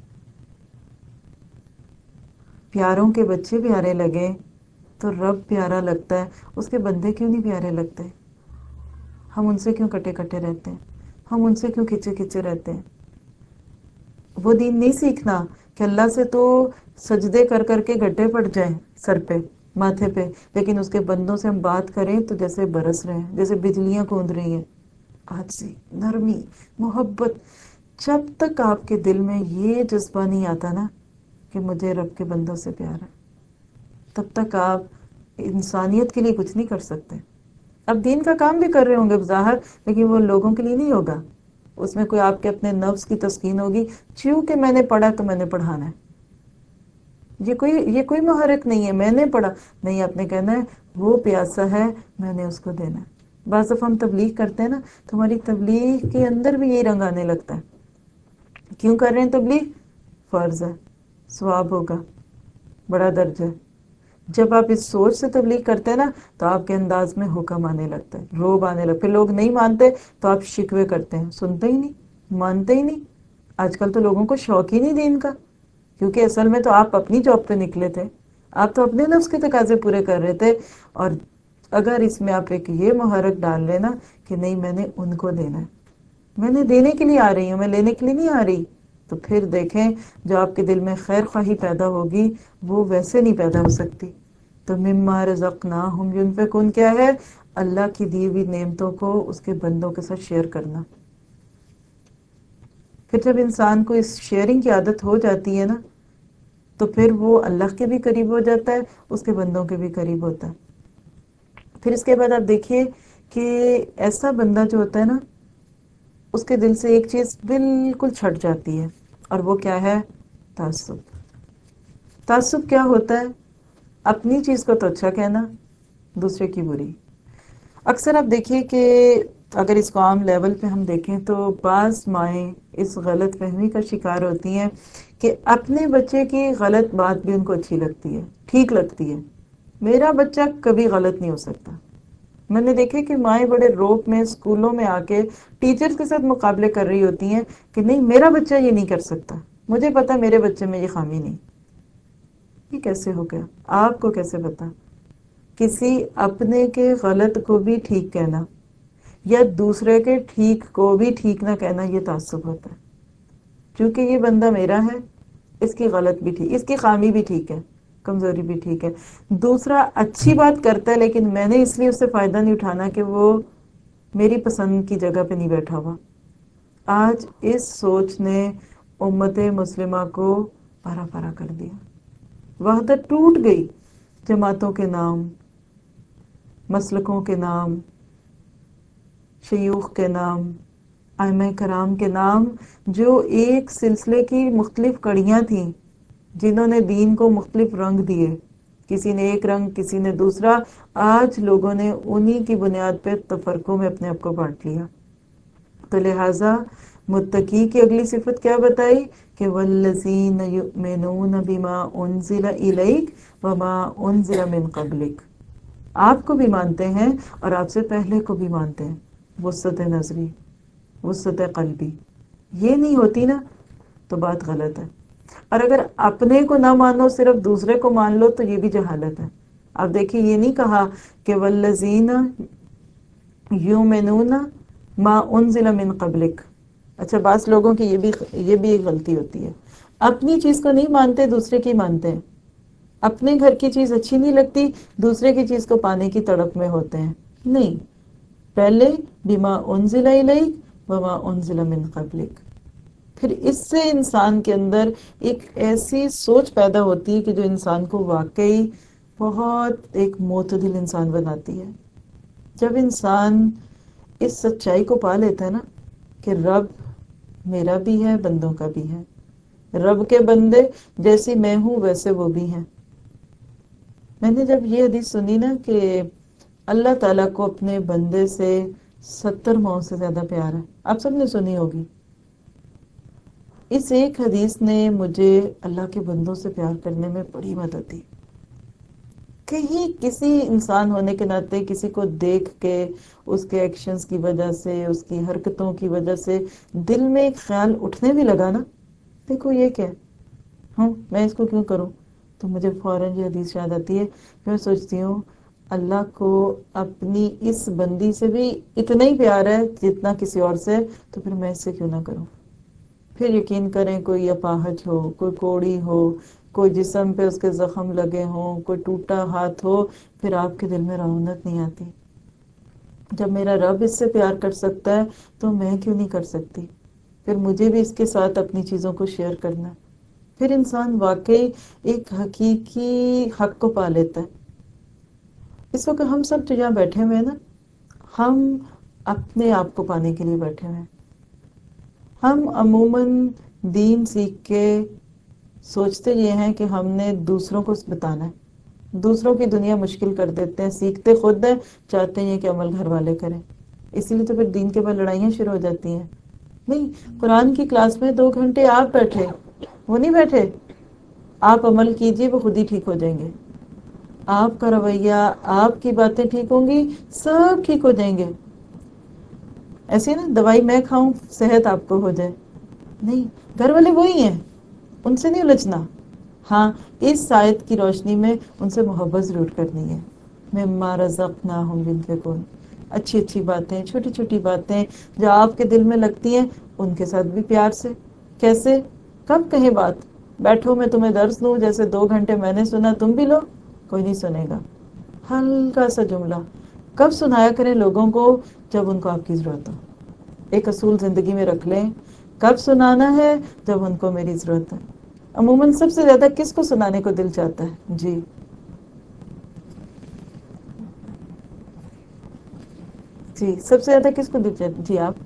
پیاروں کے بچے پیارے لگے تو رب پیارا لگتا ہے، اس کے بندے کیوں نہیں پیارے لگتے؟ ہم ان سے کیوں کٹے کٹے رہتے ہیں؟ ہم ان سے کیوں کھچے کھچے رہتے ہیں؟ وہ دین نہیں سیکھنا کہ اللہ سے تو سجدے کر کر کے گڈھے پڑ جائیں سر پہ، ماتھے پہ، لیکن اس کے بندوں سے ہم بات کریں تو جیسے برس رہے ہیں، جیسے بجلیاں کوند رہی ہیں۔ عاجزی، نرمی، محبت۔ جب تک آپ کے دل میں یہ جذبہ نہیں آتا نا کہ مجھے رب کے بندوں سے پیار ہے، تب تک آپ انسانیت کے لیے کچھ نہیں کر سکتے۔ اب دین کا کام بھی کر رہے ہوں گے بظاہر، لیکن وہ لوگوں کے لیے نہیں ہوگا، اس میں کوئی آپ کے اپنے نفس کی تسکین ہوگی، چونکہ میں نے پڑھا تو میں نے پڑھانا ہے۔ یہ کوئی محرک نہیں ہے میں نے پڑھا، نہیں، آپ نے کہنا ہے وہ پیاسا ہے میں نے اس کو دینا ہے۔ بعض دفعہ ہم تبلیغ کرتے ہیں نا تو ہماری تبلیغ کے اندر بھی یہی رنگ آنے لگتا ہے۔ کیوں کر رہے ہیں تبلیغ؟ فرض ہے، ثواب ہوگا، بڑا درجہ ہے۔ جب آپ اس سوچ سے تبلیغ کرتے ہیں نا تو آپ کے انداز میں حکم آنے لگتا ہے، روب آنے لگتا ہے، پھر لوگ نہیں مانتے تو آپ شکوے کرتے ہیں، سنتے ہی نہیں، مانتے ہی نہیں۔ آج کل تو لوگوں کو شوق ہی نہیں دین کا، کیونکہ اصل میں تو آپ اپنی جاب پہ نکلے تھے، آپ تو اپنے نفس کے تقاضے پورے کر رہے تھے، اور اگر اس میں آپ ایک یہ محرک ڈال لینا کہ نہیں میں نے ان کو دینا ہے، میں نے دینے کے لیے آ رہی ہوں، میں لینے کے لیے نہیں آ رہی، تو پھر دیکھیں جو آپ کے دل میں خیر خواہی پیدا ہوگی وہ ویسے نہیں پیدا ہو سکتی۔ تو مما رزقناہم ينفقون کیا ہے؟ اللہ کی دی ہوئی نعمتوں کو اس کے بندوں کے ساتھ شیئر کرنا۔ پھر جب انسان کو اس شیئرنگ کی عادت ہو جاتی ہے نا تو پھر وہ اللہ کے بھی قریب ہو جاتا ہے، اس کے بندوں کے بھی قریب ہوتا ہے۔ پھر اس کے بعد آپ دیکھیے کہ ایسا بندہ جو ہوتا ہے نا اس کے دل سے ایک چیز بالکل چھٹ جاتی ہے، اور وہ کیا ہے؟ تعصب۔ تعصب کیا ہوتا ہے؟ اپنی چیز کو تو اچھا کہنا، دوسرے کی بری۔ اکثر آپ دیکھیے کہ اگر اس کو عام لیول پہ ہم دیکھیں تو بعض مائیں اس غلط فہمی کا شکار ہوتی ہیں کہ اپنے بچے کی غلط بات بھی ان کو اچھی لگتی ہے، ٹھیک لگتی ہے۔ میرا بچہ کبھی غلط نہیں ہو سکتا۔ میں نے دیکھے کہ مائیں بڑے روپ میں اسکولوں میں آ کے ٹیچرز کے ساتھ مقابلے کر رہی ہوتی ہیں کہ نہیں میرا بچہ یہ نہیں کر سکتا، مجھے پتا میرے بچے میں یہ خامی نہیں۔ یہ کیسے ہو گیا؟ آپ کو کیسے پتا؟ کسی اپنے کے غلط کو بھی ٹھیک کہنا یا دوسرے کے ٹھیک کو بھی ٹھیک نہ کہنا، یہ تعصب ہوتا ہے۔ چونکہ یہ بندہ میرا ہے، اس کی غلط بھی ٹھیک، اس کی خامی بھی ٹھیک ہے، کمزوری بھی ٹھیک ہے۔ دوسرا اچھی بات کرتا ہے لیکن میں نے اس لیے اس سے فائدہ نہیں اٹھانا کہ وہ میری پسند کی جگہ پہ نہیں بیٹھا ہوا۔ آج اس سوچ نے امت مسلمہ کو پارا پارا کر دیا، وحدت ٹوٹ گئی۔ جماعتوں کے نام، مسلکوں کے نام، شیوخ کے نام، ائمہ کرام کے نام، جو ایک سلسلے کی مختلف کڑیاں تھیں جنہوں نے دین کو مختلف رنگ دیے، کسی نے ایک رنگ کسی نے دوسرا، آج لوگوں نے انہی کی بنیاد پہ تفرقوں میں اپنے آپ کو بانٹ لیا۔ تو لہٰذا متقی کی اگلی صفت کیا بتائی کہ والذین یؤمنون بما انزل الیک وما انزل من قبلک، آپ کو بھی مانتے ہیں اور آپ سے پہلے کو بھی مانتے ہیں۔ وسعت نظری، وسعت قلبی، یہ نہیں ہوتی نا تو بات غلط ہے۔ اور اگر اپنے کو نہ مانو صرف دوسرے کو مان لو تو یہ بھی جہالت ہے. اب دیکھیے یہ نہیں کہا کہ والذین یؤمنون ما انزل من قبلک. اچھا بعض لوگوں کی یہ بھی ایک غلطی ہوتی ہے، اپنی چیز کو نہیں مانتے دوسرے کی مانتے ہیں. اپنے گھر کی چیز اچھی نہیں لگتی دوسرے کی چیز کو پانے کی تڑپ میں ہوتے ہیں. نہیں، پہلے بما انزل الیک وما انزل من قبلک. پھر اس سے انسان کے اندر ایک ایسی سوچ پیدا ہوتی ہے کہ جو انسان کو واقعی بہت ایک معتدل انسان بناتی ہے. جب انسان اس سچائی کو پا لیتا ہے نا کہ رب میرا بھی ہے بندوں کا بھی ہے، رب کے بندے جیسی میں ہوں ویسے وہ بھی ہیں. میں نے جب یہ حدیث سنی نا کہ اللہ تعالیٰ کو اپنے بندے سے 70 ماؤں سے زیادہ پیار ہے، آپ سب نے سنی ہوگی. اس ایک حدیث نے مجھے اللہ کے بندوں سے پیار کرنے میں بڑی مدد دی. کہیں کسی انسان ہونے کے ناطے کسی کو دیکھ کے اس کے ایکشنز کی وجہ سے اس کی حرکتوں کی وجہ سے دل میں ایک خیال اٹھنے بھی لگا نا، دیکھو یہ کیا میں اس کو کیوں کروں، تو مجھے فوراً یہ حدیث یاد آتی ہے. میں سوچتی ہوں اللہ کو اپنی اس بندی سے بھی اتنا ہی پیار ہے جتنا کسی اور سے، تو پھر میں اس سے کیوں نہ کروں. پھر یقین کریں کوئی اپاہج ہو، کوئی کوڑی ہو، کوئی جسم پہ اس کے زخم لگے ہوں، کوئی ٹوٹا ہاتھ ہو، پھر آپ کے دل میں رعونت نہیں آتی. جب میرا رب اس سے پیار کر سکتا ہے تو میں کیوں نہیں کر سکتی. پھر مجھے بھی اس کے ساتھ اپنی چیزوں کو شیئر کرنا. پھر انسان واقعی ایک حقیقی حق کو پا لیتا ہے. اس وقت ہم سب جو یہاں بیٹھے ہوئے ہیں نا، ہم اپنے آپ کو پانے کے لیے بیٹھے ہوئے ہیں. ہم عموماً دین سیکھ کے سوچتے یہ ہیں کہ ہم نے دوسروں کو بتانا ہے، دوسروں کی دنیا مشکل کر دیتے ہیں، سیکھتے خود ہیں، چاہتے ہیں کہ عمل گھر والے کریں. اسی لیے تو پھر دین کے بعد لڑائیاں شروع ہو جاتی ہیں. نہیں، قرآن کی کلاس میں 2 گھنٹے آپ بیٹھے، وہ نہیں بیٹھے. آپ عمل کیجئے، وہ خود ہی ٹھیک ہو جائیں گے. آپ کا رویہ، آپ کی باتیں ٹھیک ہوں گی، سب ٹھیک ہو جائیں گے. ایسے نا دوائی میں کھاؤں صحت آپ کو ہو جائے، نہیں، گھر والے وہی ہیں، ان سے نہیں الجھنا. ہاں اس آیت کی روشنی میں ان سے محبت ضرور کرنی ہے. مما رزقناہم ينفقون. اچھی اچھی باتیں، چھوٹی چھوٹی باتیں جو آپ کے دل میں لگتی ہیں ان کے ساتھ بھی پیار سے. کیسے؟ کب کہیں بات، بیٹھو میں تمہیں درس دوں، جیسے 2 گھنٹے میں نے سنا تم بھی لو، کوئی نہیں سنے گا. ہلکا سا جملہ کب سنایا کریں لوگوں کو؟ جب ان کو آپ کی ضرورت ہو. ایک اصول زندگی میں رکھ لیں، کب سنانا ہے؟ جب ان کو میری ضرورت ہے. عموماً سب سے زیادہ کس کو سنانے کو دل چاہتا ہے؟ جی سب سے زیادہ کس کو دل چاہتا ہے؟ جی آپ.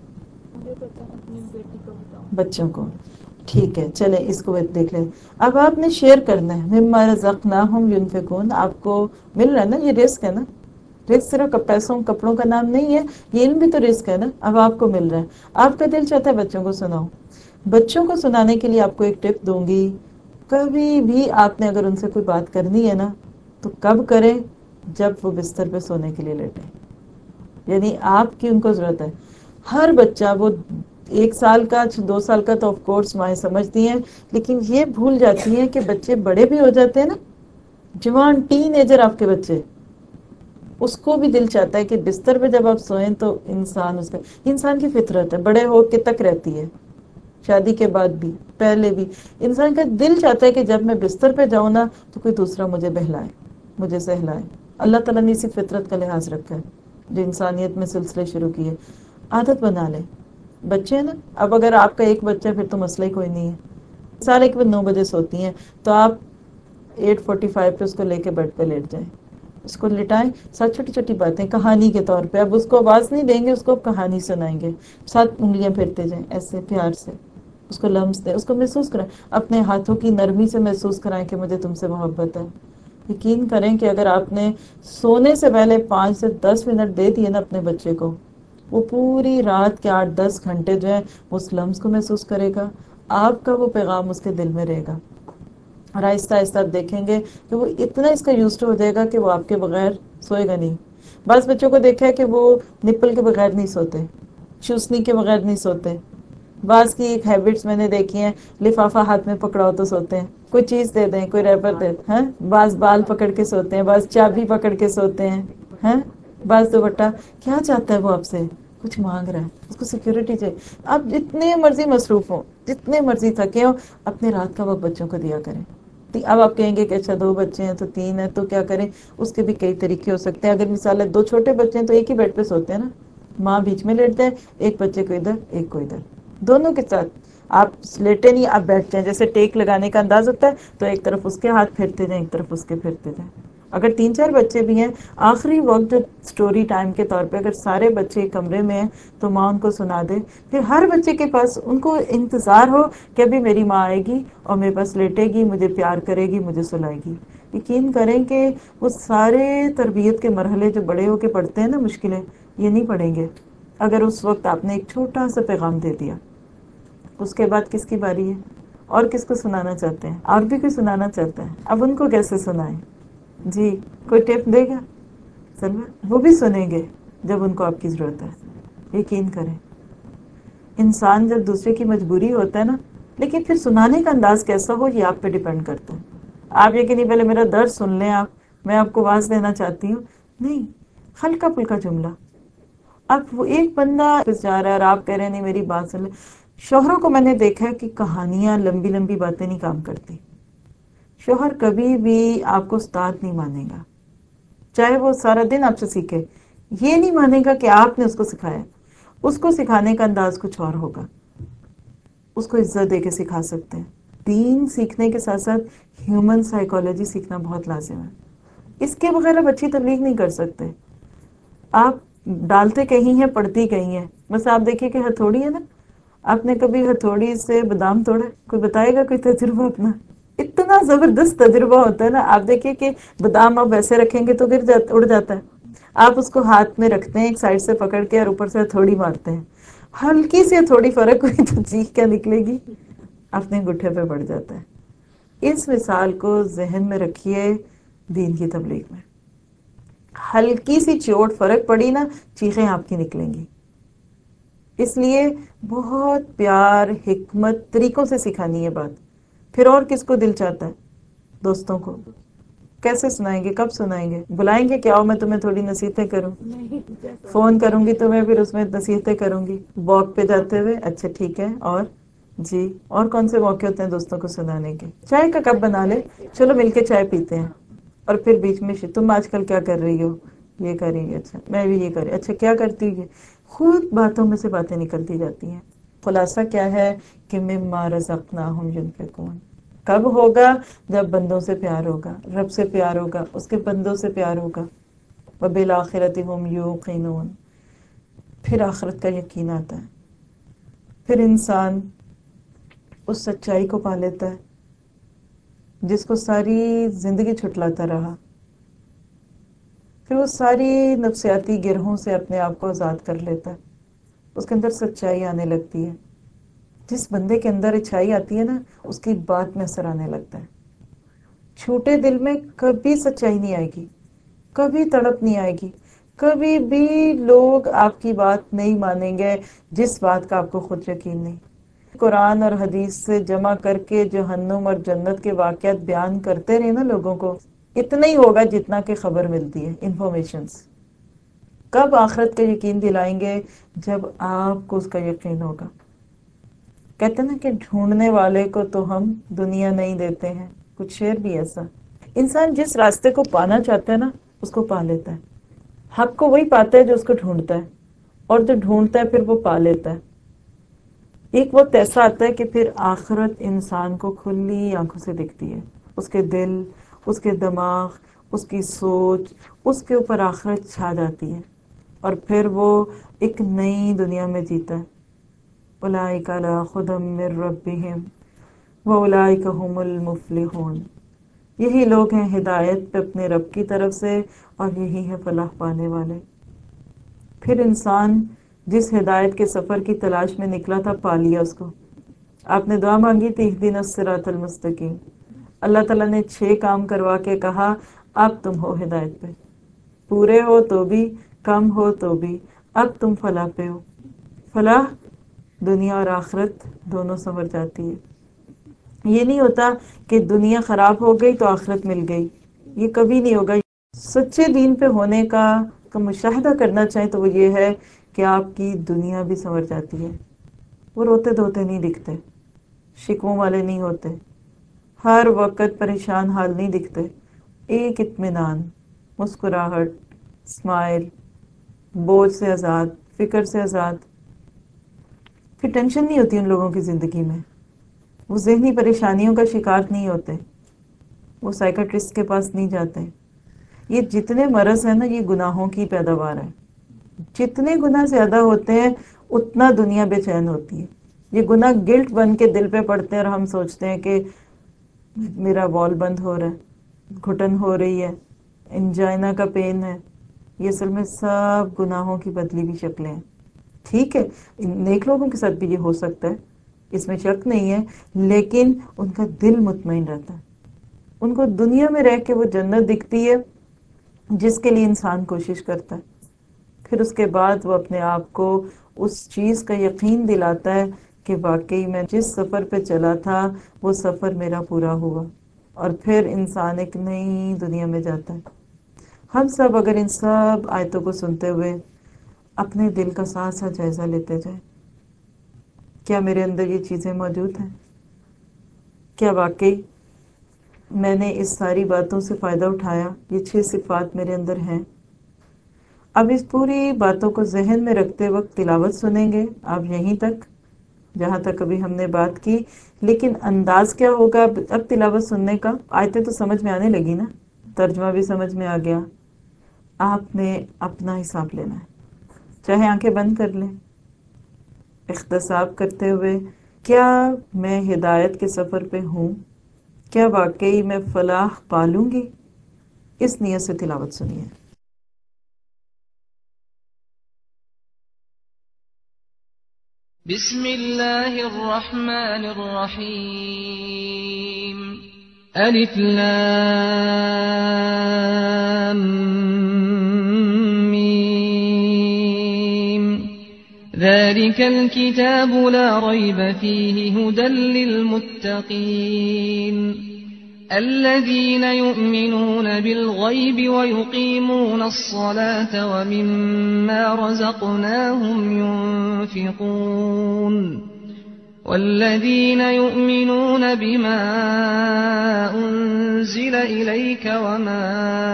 بچوں کو. ٹھیک ہے، چلیں اس کو دیکھ لیں. اب آپ نے شیئر کرنا ہے. مما رزقناہم ينفقون. آپ کو مل رہا ہے نا، یہ رزق ہے نا. رزق صرف پیسوں کپڑوں کا نام نہیں ہے، یہ علم بھی تو رزق ہے نا. اب آپ کو مل رہا ہے، آپ کا دل چاہتا ہے بچوں کو سناؤ. بچوں کو سنانے کے لیے آپ کو ایک ٹپ دوں گی. کبھی بھی آپ نے اگر ان سے کوئی بات کرنی ہے نا تو کب کریں؟ جب وہ بستر پہ سونے کے لیے لیٹے. یعنی آپ کی ان کو ضرورت ہے. ہر بچہ، وہ 1 سال کا 2 سال کا تو آف کورس مائیں سمجھتی ہیں، لیکن یہ بھول جاتی ہیں کہ بچے بڑے بھی ہو جاتے ہیں نا. جوان ٹین ایجر آپ کے بچے، اس کو بھی دل چاہتا ہے کہ بستر پہ جب آپ سوئیں تو انسان کی فطرت ہے، بڑے ہو کے تک رہتی ہے، شادی کے بعد بھی، پہلے بھی. انسان کا دل چاہتا ہے کہ جب میں بستر پہ جاؤں نا تو کوئی دوسرا مجھے بہلائے، مجھے سہلائے. اللہ تعالیٰ نے اسی فطرت کا لحاظ رکھا ہے جو انسانیت میں سلسلے شروع کیے. عادت بنا لیں. بچے ہیں نا، اب اگر آپ کا ایک بچہ پھر تو مسئلہ ہی کوئی نہیں ہے. سارے کے 9 بجے سوتی ہیں تو آپ 8:45 پہ اس کو لے کے بیڈ پہ لیٹ جائیں، اس کو لٹائیں. ساتھ چھوٹی چھوٹی باتیں کہانی کے طور پہ، اب اس کو آواز نہیں دیں گے، اس کو کہانی سنائیں گے. ساتھ انگلیاں پھیرتے جائیں، ایسے پیار سے اس کو لمس دیں، اس کو محسوس کرائیں، اپنے ہاتھوں کی نرمی سے محسوس کرائیں کہ مجھے تم سے محبت ہے. یقین کریں کہ اگر آپ نے سونے سے پہلے 5 سے 10 منٹ دے دیے نا اپنے بچے کو، وہ پوری رات کے 8-10 گھنٹے جو ہے اس لمس کو محسوس کرے گا. آپ کا وہ پیغام اس کے دل میں رہے گا، اور آہستہ آہستہ آپ دیکھیں گے کہ وہ اتنا اس کا یوزڈ ہو جائے گا کہ وہ آپ کے بغیر سوئے گا نہیں. بعض بچوں کو دیکھا ہے کہ وہ نپل کے بغیر نہیں سوتے، چوسنی کے بغیر نہیں سوتے. بعض کی ایک ہیبٹس میں نے دیکھی ہیں، لفافہ ہاتھ میں پکڑاؤ تو سوتے ہیں، کوئی چیز دے دیں، کوئی ریپر دے دیں، بعض بال پکڑ کے سوتے ہیں، بعض چابی پکڑ کے سوتے ہیں، بعض دوپٹہ. کیا چاہتا ہے وہ آپ سے؟ کچھ مانگ رہا ہے، اس کو سیکیورٹی چاہیے. آپ جتنے مرضی مصروف ہوں، جتنے مرضی تھکے ہو، اپنے رات کا وقت بچوں کو دیا کریں. اب آپ کہیں گے کہ اچھا 2 بچے ہیں تو 3 ہے تو کیا کریں؟ اس کے بھی کئی طریقے ہو سکتے ہیں. اگر مثال ہے 2 چھوٹے بچے ہیں تو ایک ہی بیڈ پہ سوتے ہیں نا، ماں بیچ میں لیٹتے ہیں، ایک بچے کو ادھر ایک کو ادھر، دونوں کے ساتھ. آپ لیٹے نہیں، آپ بیٹھتے ہیں، جیسے ٹیک لگانے کا انداز ہوتا ہے تو ایک طرف اس کے ہاتھ پھیرتے جائیں، ایک طرف اس کے پھیرتے جائیں. اگر 3-4 بچے بھی ہیں، آخری وقت جو سٹوری ٹائم کے طور پہ اگر سارے بچے کمرے میں ہیں تو ماں ان کو سنا دے. پھر ہر بچے کے پاس ان کو انتظار ہو کہ ابھی میری ماں آئے گی اور میرے پاس لیٹے گی، مجھے پیار کرے گی، مجھے سلائے گی. یقین کریں کہ وہ سارے تربیت کے مرحلے جو بڑے ہو کے پڑھتے ہیں نا، مشکلیں، یہ نہیں پڑھیں گے اگر اس وقت آپ نے ایک چھوٹا سا پیغام دے دیا. اس کے بعد کس کی باری ہے؟ اور کس کو سنانا چاہتے ہیں؟ اور بھی کوئی سنانا چاہتا ہے؟ اب ان کو کیسے سنائیں؟ جی کوئی ٹپ دے گا؟ وہ بھی سنیں گے جب ان کو آپ کی ضرورت ہے. یقین کریں انسان جب دوسرے کی مجبوری ہوتا ہے نا، لیکن پھر سنانے کا انداز کیسا ہو یہ آپ پہ ڈیپینڈ کرتا ہے. آپ یہ کہ نہیں پہلے میرا درد سن لیں، میں آپ کو واز دینا چاہتی ہوں، نہیں، ہلکا پھلکا جملہ. اب وہ ایک بندہ جا رہا ہے اور آپ کہہ رہے ہیں نہیں میری بات سن لیں. شوہروں کو میں نے دیکھا ہے کہ کہانیاں، لمبی لمبی باتیں نہیں کام کرتی. شوہر کبھی بھی آپ کو استاد نہیں مانے گا، چاہے وہ سارا دن آپ سے سیکھے، یہ نہیں مانے گا کہ آپ نے اس کو سکھایا. اس کو سکھانے کا انداز کچھ اور ہوگا. اس کو عزت دے کے سکھا سکتے ہیں. دین سیکھنے کے ساتھ ساتھ ہیومن سائیکالوجی سیکھنا بہت لازم ہے. اس کے بغیر آپ اچھی تبلیغ نہیں کر سکتے. آپ ڈالتے کہیں ہیں، پڑھتی کہیں ہیں. بس آپ دیکھیے کہ ہتھوڑی ہے نا، آپ نے کبھی ہتھوڑی سے بادام توڑا؟ کوئی بتائے گا کوئی تجربہ اپنا؟ اتنا زبردست تجربہ ہوتا ہے نا. آپ دیکھیے کہ بادام آپ ویسے رکھیں گے تو اڑ جاتا ہے. آپ اس کو ہاتھ میں رکھتے ہیں، ایک سائڈ سے پکڑ کے اور اوپر سے ہتھوڑی مارتے ہیں، ہلکی سی تھوڑی فرق ہوئی تو چیخ کیا نکلے گی، اپنے گٹھے پہ بڑھ جاتا ہے. اس مثال کو ذہن میں رکھیے دین کی تبلیغ میں. ہلکی سی چوٹ فرق پڑی نا، چیخیں آپ کی نکلیں گی. اس لیے بہت پیار، حکمت، طریقوں سے سکھانی ہے بات. پھر اور کس کو دل چاہتا ہے؟ دوستوں کو. کیسے سنائیں گے؟ کب سنائیں گے؟ بلائیں گے کہ آؤ میں تمہیں تھوڑی نصیحتیں کروں؟ فون کروں گی تمہیں، پھر اس میں نصیحتیں کروں گی. واک پہ جاتے ہوئے، اچھا ٹھیک ہے. اور جی اور کون سے موقع ہوتے ہیں دوستوں کو سنانے کے؟ چائے کا کپ بنا لے، چلو مل کے چائے پیتے ہیں. اور پھر بیچ میں تم آج کل کیا کر رہی ہو؟ یہ کریں گے. اچھا میں بھی یہ کریں. اچھا کیا کرتی ہے؟ خود باتوں میں سے باتیں نکلتی جاتی ہیں. خلاصہ کیا ہے کہ مما رزقناہم ينفقون. کب ہوگا؟ جب بندوں سے پیار ہوگا، رب سے پیار ہوگا، اس کے بندوں سے پیار ہوگا. وبالآخرۃ ھم یوقنون. پھر آخرت کا یقین آتا ہے. پھر انسان اس سچائی کو پا لیتا ہے جس کو ساری زندگی چھٹلاتا رہا. پھر وہ ساری نفسیاتی گرہوں سے اپنے آپ کو آزاد کر لیتا ہے. اس کے اندر سچائی آنے لگتی ہے. جس بندے کے اندر اچھائی آتی ہے نا، اس کی بات میں اثر آنے لگتا ہے. چھوٹے دل میں کبھی سچائی نہیں آئے گی، کبھی تڑپ نہیں آئے گی، کبھی بھی لوگ آپ کی بات نہیں مانیں گے جس بات کا آپ کو خود یقین نہیں. قرآن اور حدیث سے جمع کر کے جہنم اور جنت کے واقعات بیان کرتے رہے نا لوگوں کو، اتنا ہی ہوگا جتنا کہ خبر ملتی ہے، انفارمیشنز. کب آخرت کا یقین دلائیں گے؟ جب آپ کو اس کا یقین ہوگا. کہتے ہیں نا کہ ڈھونڈنے والے کو تو ہم دنیا نہیں دیتے ہیں. کچھ شعر بھی ایسا. انسان جس راستے کو پانا چاہتا ہے نا، اس کو پا لیتا ہے. حق کو وہی پاتا ہے جو اس کو ڈھونڈتا ہے، اور جو ڈھونڈتا ہے پھر وہ پا لیتا ہے. ایک وقت ایسا آتا ہے کہ پھر آخرت انسان کو کھلی آنکھوں سے دکھتی ہے. اس کے دل، اس کے دماغ، اس کی سوچ، اس کے اوپر آخرت چھا جاتی ہے، اور پھر وہ ایک نئی دنیا میں جیتا ہے. اولئک علی ھدی من ربہم واولئک ھم المفلحون. یہی لوگ ہیں ہدایت پہ اپنے رب کی طرف سے، اور یہی ہے فلاح پانے والے. پھر انسان جس ہدایت کے سفر کی تلاش میں نکلا تھا، پا لیا اس کو. آپ نے دعا مانگی تھی اہدنا الصراط المستقیم. اللہ تعالیٰ نے 6 کام کروا کے کہا اب تم ہو ہدایت پہ. پورے ہو تو بھی، کم ہو تو بھی، اب تم فلاح پہ ہو. فلاح دنیا اور آخرت دونوں سنور جاتی ہے۔ یہ نہیں ہوتا کہ دنیا خراب ہو گئی تو آخرت مل گئی، یہ کبھی نہیں ہوگا۔ سچے دین پہ ہونے کا مشاہدہ کرنا چاہیں تو وہ یہ ہے کہ آپ کی دنیا بھی سنور جاتی ہے۔ وہ روتے دھوتے نہیں دکھتے، شکووں والے نہیں ہوتے، ہر وقت پریشان حال نہیں دکھتے، ایک اطمینان، مسکراہٹ، اسمائل، بوجھ سے آزاد، فکر سے آزاد۔ پھر ٹینشن نہیں ہوتی ان لوگوں کی زندگی میں، وہ ذہنی پریشانیوں کا شکار نہیں ہوتے، وہ سائیکٹرسٹ کے پاس نہیں جاتے۔ یہ جتنے مرض ہیں نا، یہ گناہوں کی پیداوار ہے۔ جتنے گناہ زیادہ ہوتے ہیں اتنا دنیا بے چین ہوتی ہے۔ یہ گناہ گلٹ بن کے دل پہ پڑتے ہیں اور ہم سوچتے ہیں کہ میرا وال بند ہو رہا ہے، گھٹن ہو رہی ہے، انجائنا کا پین ہے۔ یہ اصل میں سب گناہوں کی بدلی ہوئی شکلیں ہیں۔ ٹھیک ہے، نیک لوگوں کے ساتھ بھی یہ ہو سکتا ہے، اس میں شک نہیں ہے، لیکن ان کا دل مطمئن رہتا ہے۔ ان کو دنیا میں رہ کے وہ جنت دکھتی ہے جس کے لیے انسان کوشش کرتا ہے۔ پھر اس کے بعد وہ اپنے آپ کو اس چیز کا یقین دلاتا ہے کہ واقعی میں جس سفر پہ چلا تھا وہ سفر میرا پورا ہوا، اور پھر انسان ایک نئی دنیا میں جاتا ہے۔ ہم سب اگر ان سب آیتوں کو سنتے ہوئے اپنے دل کا ساتھ ساتھ جائزہ لیتے جائیں، کیا میرے اندر یہ چیزیں موجود ہیں؟ کیا واقعی میں نے اس ساری باتوں سے فائدہ اٹھایا؟ یہ 6 صفات میرے اندر ہیں۔ اب اس پوری باتوں کو ذہن میں رکھتے وقت تلاوت سنیں گے آپ یہیں تک جہاں تک ابھی ہم نے بات کی، لیکن انداز کیا ہوگا اب تلاوت سننے کا؟ آیتیں تو سمجھ میں آنے لگی نا، ترجمہ بھی سمجھ میں آ گیا، آپ نے اپنا حساب لینا ہے۔ چاہے آنکھیں بند کر لیں، احتساب کرتے ہوئے، کیا میں ہدایت کے سفر پہ ہوں؟ کیا واقعی میں فلاح پالوں گی؟ اس نیت سے تلاوت سنیے۔ بسم اللہ الرحمن الرحیم الف لام میم ذلك الكتاب لا ريب فيه هدى للمتقين الذين يؤمنون بالغيب ويقيمون الصلاة ومما رزقناهم ينفقون والذين يؤمنون بما أنزل إليك وما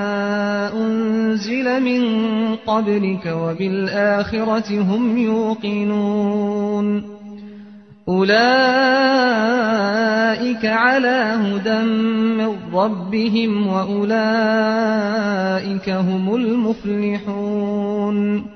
أنزل من قبلك وبالآخرة هم يوقنون أولئك على هدى من ربهم وأولئك هم المفلحون